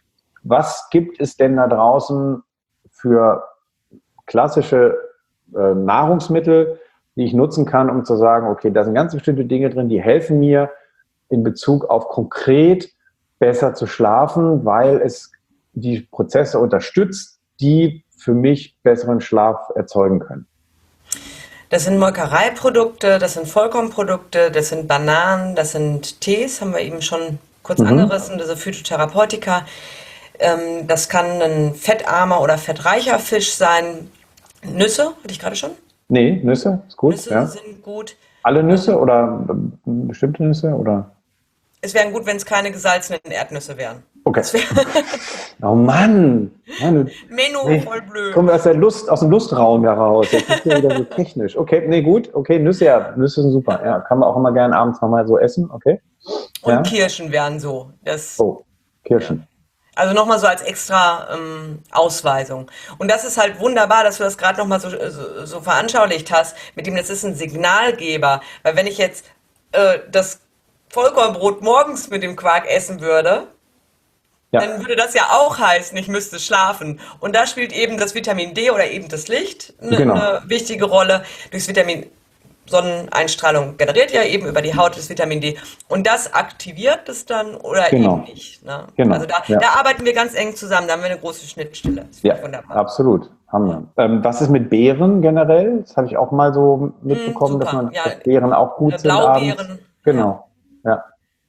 Was gibt es denn da draußen für klassische äh, Nahrungsmittel, die ich nutzen kann, um zu sagen, okay, da sind ganz bestimmte Dinge drin, die helfen mir in Bezug auf konkret besser zu schlafen, weil es die Prozesse unterstützt, die für mich besseren Schlaf erzeugen können. Das sind Molkereiprodukte, das sind Vollkornprodukte, das sind Bananen, das sind Tees, haben wir eben schon kurz Mhm. angerissen, diese Phytotherapeutika. Ähm, das kann ein fettarmer oder fettreicher Fisch sein. Nüsse, hatte ich gerade schon. Nee, Nüsse ist gut. Nüsse Ja. sind gut. Alle Nüsse oder bestimmte Nüsse? Oder? Es wären gut, wenn es keine gesalzenen Erdnüsse wären. Okay. Das wäre Oh Mann! Mann Menno, nee. voll blöd. Kommen wir aus der Lust, aus dem Lustraum heraus. Jetzt ist ja wieder so technisch. Okay, nee, gut. Okay, Nüsse, ja, Nüsse sind super. Ja, kann man auch immer gerne abends nochmal so essen. Okay. Und Ja. Kirschen wären so. Das, Oh, Kirschen. also nochmal so als extra ähm, Ausweisung. Und das ist halt wunderbar, dass du das gerade nochmal so, so, so veranschaulicht hast, mit dem, das ist ein Signalgeber. Weil wenn ich jetzt äh, das Vollkornbrot morgens mit dem Quark essen würde, Ja. dann würde das ja auch heißen, ich müsste schlafen. Und da spielt eben das Vitamin D oder eben das Licht eine, Genau. eine wichtige Rolle. Durchs Vitamin Sonneneinstrahlung generiert ja eben über die Haut das Vitamin D. Und das aktiviert es dann oder Genau. eben nicht. Ne? Genau. Also da, Ja. da arbeiten wir ganz eng zusammen. Da haben wir eine große Schnittstelle. Das Ja, finde ich wunderbar. absolut. Haben wir. Ähm, was ist mit Beeren generell? Das habe ich auch mal so mitbekommen, dass super. man Ja, dass Beeren auch gut äh, sind abends. Blaubeeren. Genau. Ja.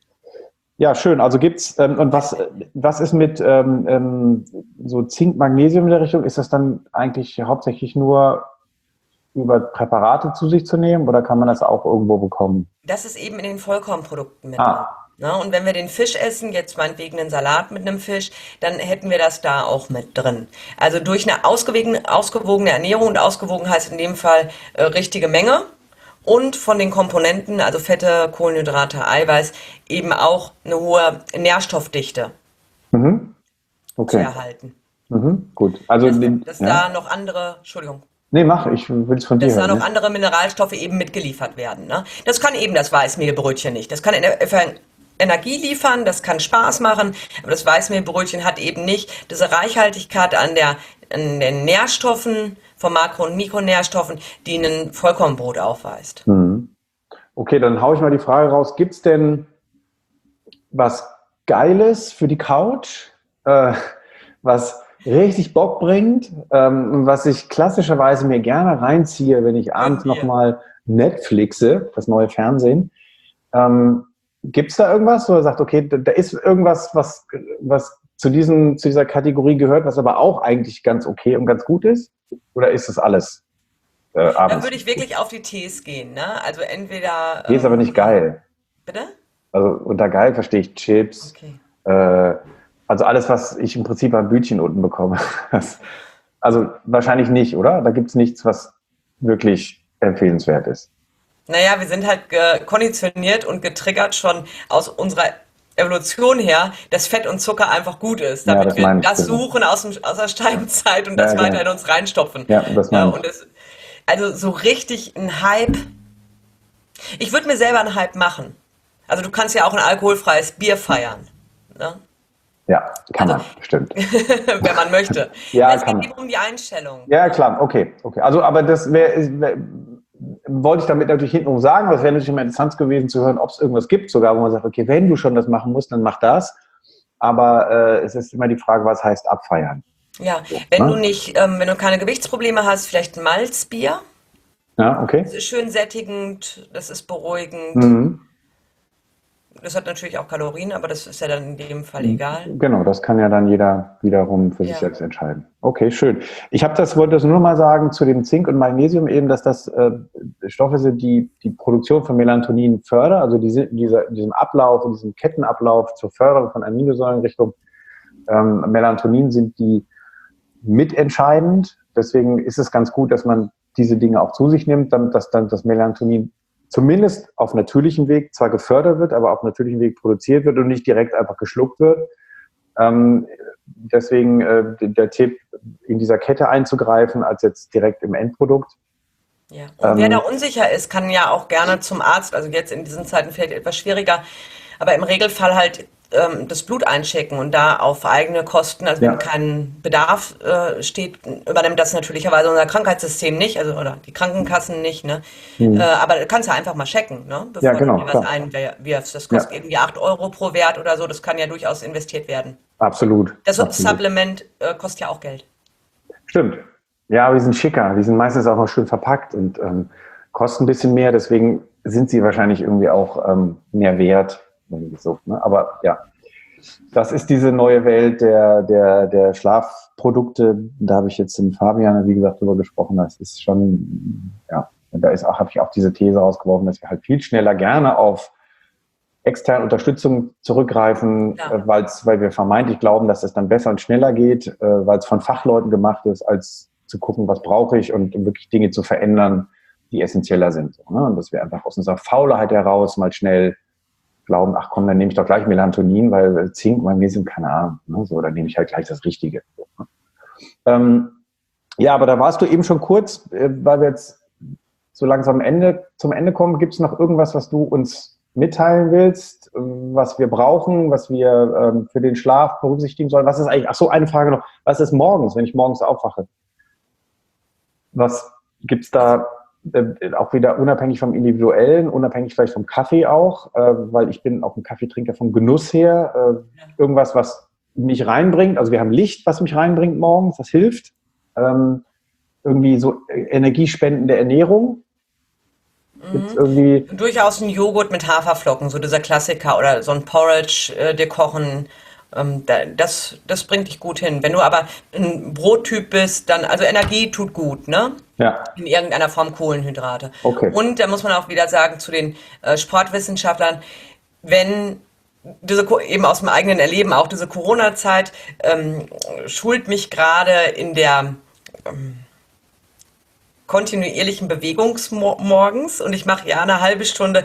Ja, schön. Also gibt's ähm, und was was ist mit ähm, ähm, so Zink, Magnesium in der Richtung? Ist das dann eigentlich hauptsächlich nur über Präparate zu sich zu nehmen oder kann man das auch irgendwo bekommen? Das ist eben in den Vollkornprodukten mit drin. Ah, Ne? Und wenn wir den Fisch essen, jetzt meinetwegen einen Salat mit einem Fisch, dann hätten wir das da auch mit drin. Also durch eine ausgewogene, ausgewogene Ernährung, und ausgewogen heißt in dem Fall äh, richtige Menge und von den Komponenten, also Fette, Kohlenhydrate, Eiweiß, eben auch eine hohe Nährstoffdichte mhm. zu Okay. erhalten. Mhm, gut. Also, dass, den, dass ja. da noch andere, Entschuldigung, Nee, mach, ich will es von dir dass da hören. noch Ja. andere Mineralstoffe eben mitgeliefert werden. Ne? Das kann eben das Weißmehlbrötchen nicht. Das kann Ener- Energie liefern, das kann Spaß machen, aber das Weißmehlbrötchen hat eben nicht diese Reichhaltigkeit an der, an den Nährstoffen, von Makro- und Mikronährstoffen, die ein Vollkornbrot aufweist. Mhm. Okay, dann haue ich mal die Frage raus. Gibt es denn was Geiles für die Couch, äh, was richtig Bock bringt, ähm, was ich klassischerweise mir gerne reinziehe, wenn ich Gönnen abends wir. nochmal Netflixe, das neue Fernsehen. Ähm, Gibt es da irgendwas, wo er sagt, okay, da, da ist irgendwas, was, was zu, diesen, zu dieser Kategorie gehört, was aber auch eigentlich ganz okay und ganz gut ist? Oder ist das alles äh, Da abends würde ich gut? wirklich auf die Tees gehen, ne? Also entweder, Hier ist aber ähm, nicht geil. bitte? Also unter geil verstehe ich Chips, Okay. äh, also alles, was ich im Prinzip an Bütchen unten bekomme. Das, also wahrscheinlich nicht, oder? Da gibt es nichts, was wirklich empfehlenswert ist. Naja, wir sind halt ge- konditioniert und getriggert schon aus unserer Evolution her, dass Fett und Zucker einfach gut ist, Ja, damit das wir meine ich, das genau. suchen aus, dem, aus der Steinzeit und Ja, das weiter in genau. uns reinstopfen. Ja, das Ja, meine ich. und das, also so richtig ein Hype. Ich würde mir selber einen Hype machen. Also du kannst ja auch ein alkoholfreies Bier feiern, ne? Ja, kann Also man, stimmt. wenn man möchte. Ja, Es kann geht man. eben um die Einstellung. Ja, klar, okay, okay. Also, aber das wäre, wär, wollte ich damit natürlich hintenrum sagen, aber es wäre natürlich immer interessant gewesen zu hören, ob es irgendwas gibt, sogar wo man sagt, okay, wenn du schon das machen musst, dann mach das. Aber äh, es ist immer die Frage, was heißt abfeiern? Ja, So, wenn du ne? nicht, ähm, wenn du keine Gewichtsprobleme hast, vielleicht ein Malzbier. Ja, Das okay. ist schön sättigend, das ist beruhigend. Mhm. Das hat natürlich auch Kalorien, aber das ist ja dann in dem Fall egal. Genau, das kann ja dann jeder wiederum für sich Ja, selbst entscheiden. Okay, schön. Ich habe das, wollte das nur noch mal sagen zu dem Zink und Magnesium eben, dass das äh, Stoffe sind, die die Produktion von Melatonin fördern, also diese, dieser, diesem Ablauf, diesem Kettenablauf zur Förderung von Aminosäuren Richtung ähm, Melatonin sind die mitentscheidend. Deswegen ist es ganz gut, dass man diese Dinge auch zu sich nimmt, damit das dann das Melatonin zumindest auf natürlichem Weg zwar gefördert wird, aber auf natürlichem Weg produziert wird und nicht direkt einfach geschluckt wird. Ähm, deswegen äh, der Tipp, in dieser Kette einzugreifen, als jetzt direkt im Endprodukt. ja. Und wer da Ähm, unsicher ist, kann ja auch gerne zum Arzt, also jetzt in diesen Zeiten vielleicht etwas schwieriger, aber im Regelfall halt ähm, das Blut einchecken und da auf eigene Kosten, also wenn ja, kein Bedarf äh, steht, übernimmt das natürlicherweise unser Krankheitssystem nicht, also oder die Krankenkassen nicht, ne? Äh, hm. aber du kannst ja einfach mal checken, ne? Ja, Bevor du genau, dir was klar. einwirfst. Das Ja, kostet irgendwie acht Euro pro Wert oder so, das kann ja durchaus investiert werden. absolut, Das absolut. Supplement äh, kostet ja auch Geld. Stimmt. Ja, aber die sind schicker. Die sind meistens auch noch schön verpackt und ähm, kosten ein bisschen mehr. Deswegen sind sie wahrscheinlich irgendwie auch ähm, mehr wert. Irgendwie so, ne? Aber ja, das ist diese neue Welt der, der, der Schlafprodukte. Da habe ich jetzt mit Fabian, wie gesagt, drüber gesprochen. Das ist schon, ja, und da ist auch, habe ich auch diese These rausgeworfen, dass wir halt viel schneller gerne auf externe Unterstützung zurückgreifen, Ja. äh, weil's, weil wir vermeintlich glauben, dass es dann besser und schneller geht, äh, weil es von Fachleuten gemacht ist, als zu gucken, was brauche ich und um wirklich Dinge zu verändern, die essentieller sind. So, ne? Und dass wir einfach aus unserer Faulheit heraus mal schnell glauben, ach komm, dann nehme ich doch gleich Melatonin, weil Zink, Magnesium, keine Ahnung. Ne? So, dann nehme ich halt gleich das Richtige. So, ne? ähm, ja, aber da warst du eben schon kurz, äh, weil wir jetzt so langsam Ende, zum Ende kommen. Gibt es noch irgendwas, was du uns mitteilen willst, äh, was wir brauchen, was wir ähm, für den Schlaf berücksichtigen sollen? Was ist eigentlich, ach so, eine Frage noch. Was ist morgens, wenn ich morgens aufwache? Was gibt's da äh, auch wieder unabhängig vom Individuellen, unabhängig vielleicht vom Kaffee auch, äh, weil ich bin auch ein Kaffeetrinker vom Genuss her. Äh, irgendwas, was mich reinbringt. Also wir haben Licht, was mich reinbringt morgens, das hilft. Ähm, irgendwie so äh, energiespendende Ernährung. Gibt's irgendwie, Durchaus ein Joghurt mit Haferflocken, so dieser Klassiker, oder so ein Porridge äh, dir kochen. Ähm, da, das, das bringt dich gut hin. Wenn du aber ein Brottyp bist, dann, also Energie tut gut, ne? ja, In irgendeiner Form Kohlenhydrate. okay. Und da muss man auch wieder sagen zu den äh, Sportwissenschaftlern, wenn diese, Co- eben aus dem eigenen Erleben, auch diese Corona-Zeit ähm, schult mich gerade in der kontinuierlichen Bewegung morgens und ich mache ja eine halbe Stunde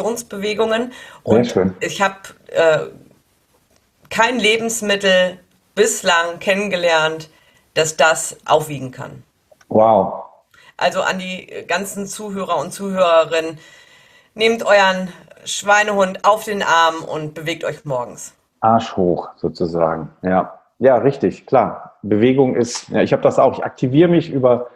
Meditationsbewegungen Sehr und schön. ich habe äh, kein Lebensmittel bislang kennengelernt, dass das aufwiegen kann? Wow. Also an die ganzen Zuhörer und Zuhörerinnen, nehmt euren Schweinehund auf den Arm und bewegt euch morgens. Arsch hoch sozusagen. Ja, ja, richtig, klar. Bewegung ist, ja, ich habe das auch. Ich aktiviere mich über.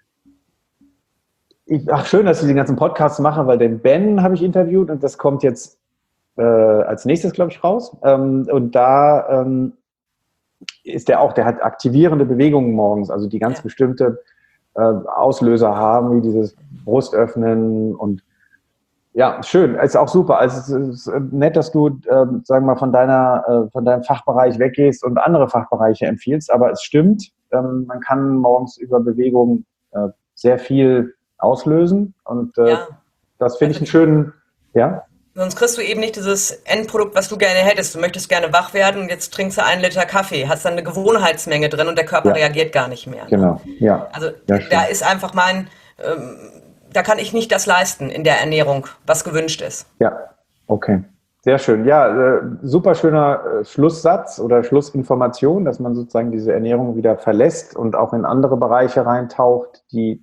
Ich, ach, schön, dass ich den ganzen Podcast mache, weil den Ben habe ich interviewt und das kommt jetzt äh, als nächstes, glaube ich, raus. Ähm, und da ähm, ist der auch, der hat aktivierende Bewegungen morgens, also die ganz Ja. bestimmte äh, Auslöser haben, wie dieses Brustöffnen und ja, schön, ist auch super. Also es ist nett, dass du, äh, sagen wir mal, von deiner, äh, von deinem Fachbereich weggehst und andere Fachbereiche empfiehlst. Aber es stimmt, ähm, man kann morgens über Bewegung äh, sehr viel auslösen und äh, Ja. das finde ich Also einen schönen, ja, sonst kriegst du eben nicht dieses Endprodukt, was du gerne hättest. Du möchtest gerne wach werden und jetzt trinkst du einen Liter Kaffee, hast dann eine Gewohnheitsmenge drin und der Körper ja, reagiert gar nicht mehr. Ne? genau, ja, Also ja, da schön. ist einfach mein, ähm, da kann ich nicht das leisten in der Ernährung, was gewünscht ist. Ja, okay. Sehr schön. Ja, äh, super schöner äh, Schlusssatz oder Schlussinformation, dass man sozusagen diese Ernährung wieder verlässt und auch in andere Bereiche reintaucht, die,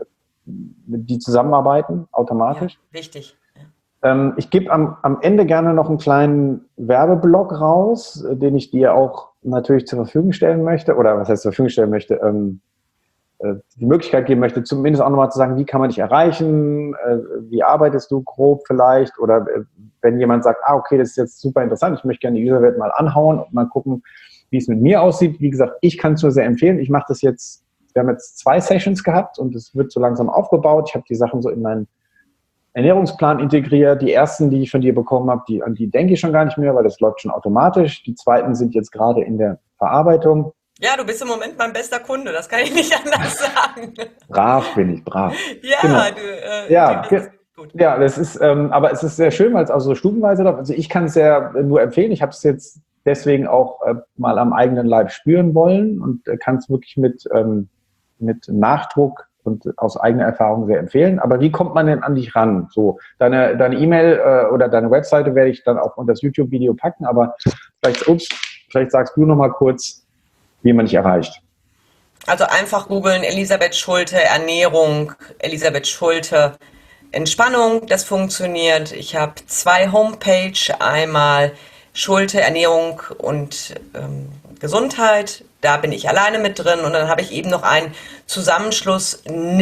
die zusammenarbeiten Ja, automatisch. wichtig. Ähm, ich gebe am, am Ende gerne noch einen kleinen Werbeblock raus, äh, den ich dir auch natürlich zur Verfügung stellen möchte, oder was heißt zur Verfügung stellen möchte, ähm, äh, die Möglichkeit geben möchte, zumindest auch nochmal zu sagen, wie kann man dich erreichen, äh, wie arbeitest du grob vielleicht, oder äh, wenn jemand sagt, ah, okay, das ist jetzt super interessant, ich möchte gerne die Userwelt mal anhauen und mal gucken, wie es mit mir aussieht. Wie gesagt, ich kann es nur sehr empfehlen. Ich mache das jetzt, wir haben jetzt zwei Sessions gehabt und es wird so langsam aufgebaut. Ich habe die Sachen so in meinen Ernährungsplan integriert. Die ersten, die ich von dir bekommen habe, die, an die denke ich schon gar nicht mehr, weil das läuft schon automatisch. Die zweiten sind jetzt gerade in der Verarbeitung. Ja, du bist im Moment mein bester Kunde, das kann ich nicht anders sagen. Brav bin ich, brav. Ja, Genau. du äh, Ja, integrierst ge es gut. ja, das ist, ähm, aber es ist sehr schön, weil es auch so stufenweise läuft. Also ich kann es ja nur empfehlen. Ich habe es jetzt deswegen auch äh, mal am eigenen Leib spüren wollen und äh, kann es wirklich mit, ähm, mit Nachdruck und aus eigener Erfahrung sehr empfehlen. Aber wie kommt man denn an dich ran? So, deine deine E-Mail äh, oder deine Webseite werde ich dann auch unter das YouTube-Video packen, aber vielleicht, ups, vielleicht sagst du noch mal kurz, wie man dich erreicht. Also einfach googeln, Elisabeth Schulte, Ernährung, Elisabeth Schulte, Entspannung, das funktioniert. Ich habe zwei Homepage, einmal Schulte, Ernährung und ähm, Gesundheit. Da bin ich alleine mit drin und dann habe ich eben noch einen Zusammenschluss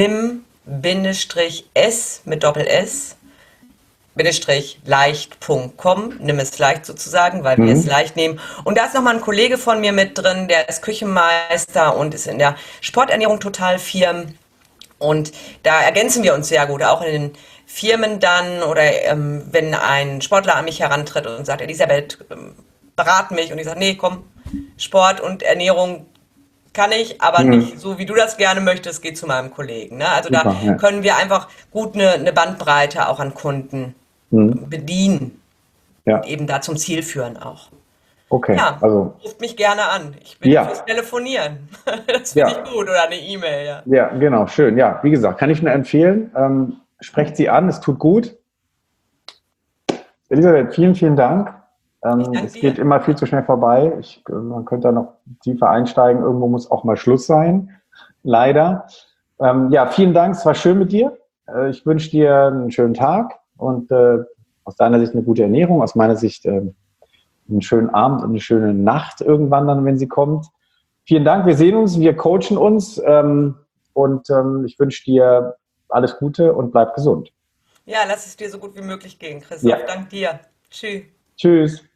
nimm-s mit Doppel S Bindestrich leicht Punkt com, nimm es leicht sozusagen, weil wir es Mhm. leicht nehmen. Und da ist nochmal ein Kollege von mir mit drin, der ist Küchenmeister und ist in der Sporternährung total firm. Und da ergänzen wir uns sehr gut, auch in den Firmen dann oder ähm, wenn ein Sportler an mich herantritt und sagt, Elisabeth, ähm, berat mich. Und ich sage, nee, komm, Sport und Ernährung kann ich, aber Mhm. nicht so, wie du das gerne möchtest, geh zu meinem Kollegen. Ne? Also da Super, ja. können wir einfach gut eine, eine Bandbreite auch an Kunden Mhm. bedienen und Ja, eben da zum Ziel führen auch. okay. Ja, Also, ruft mich gerne an. Ich bin fürs ja, Telefonieren. Das finde ich ja, gut. Oder eine E-Mail, ja. ja, genau, schön. Ja, wie gesagt, kann ich nur empfehlen. Ähm, sprecht sie an, es tut gut. Elisabeth, vielen, vielen Dank. Ich Ähm, danke es geht dir. immer viel zu schnell vorbei. Ich, äh, man könnte da noch tiefer einsteigen. Irgendwo muss auch mal Schluss sein. Leider. Ähm, ja, vielen Dank. Es war schön mit dir. Äh, ich wünsche dir einen schönen Tag und äh, aus deiner Sicht eine gute Ernährung, aus meiner Sicht äh, einen schönen Abend und eine schöne Nacht irgendwann dann, wenn sie kommt. Vielen Dank. Wir sehen uns, wir coachen uns ähm, und ähm, ich wünsche dir alles Gute und bleib gesund. Ja, lass es dir so gut wie möglich gehen, Ja, Christoph. Dank dir. Tschüss. tschüss.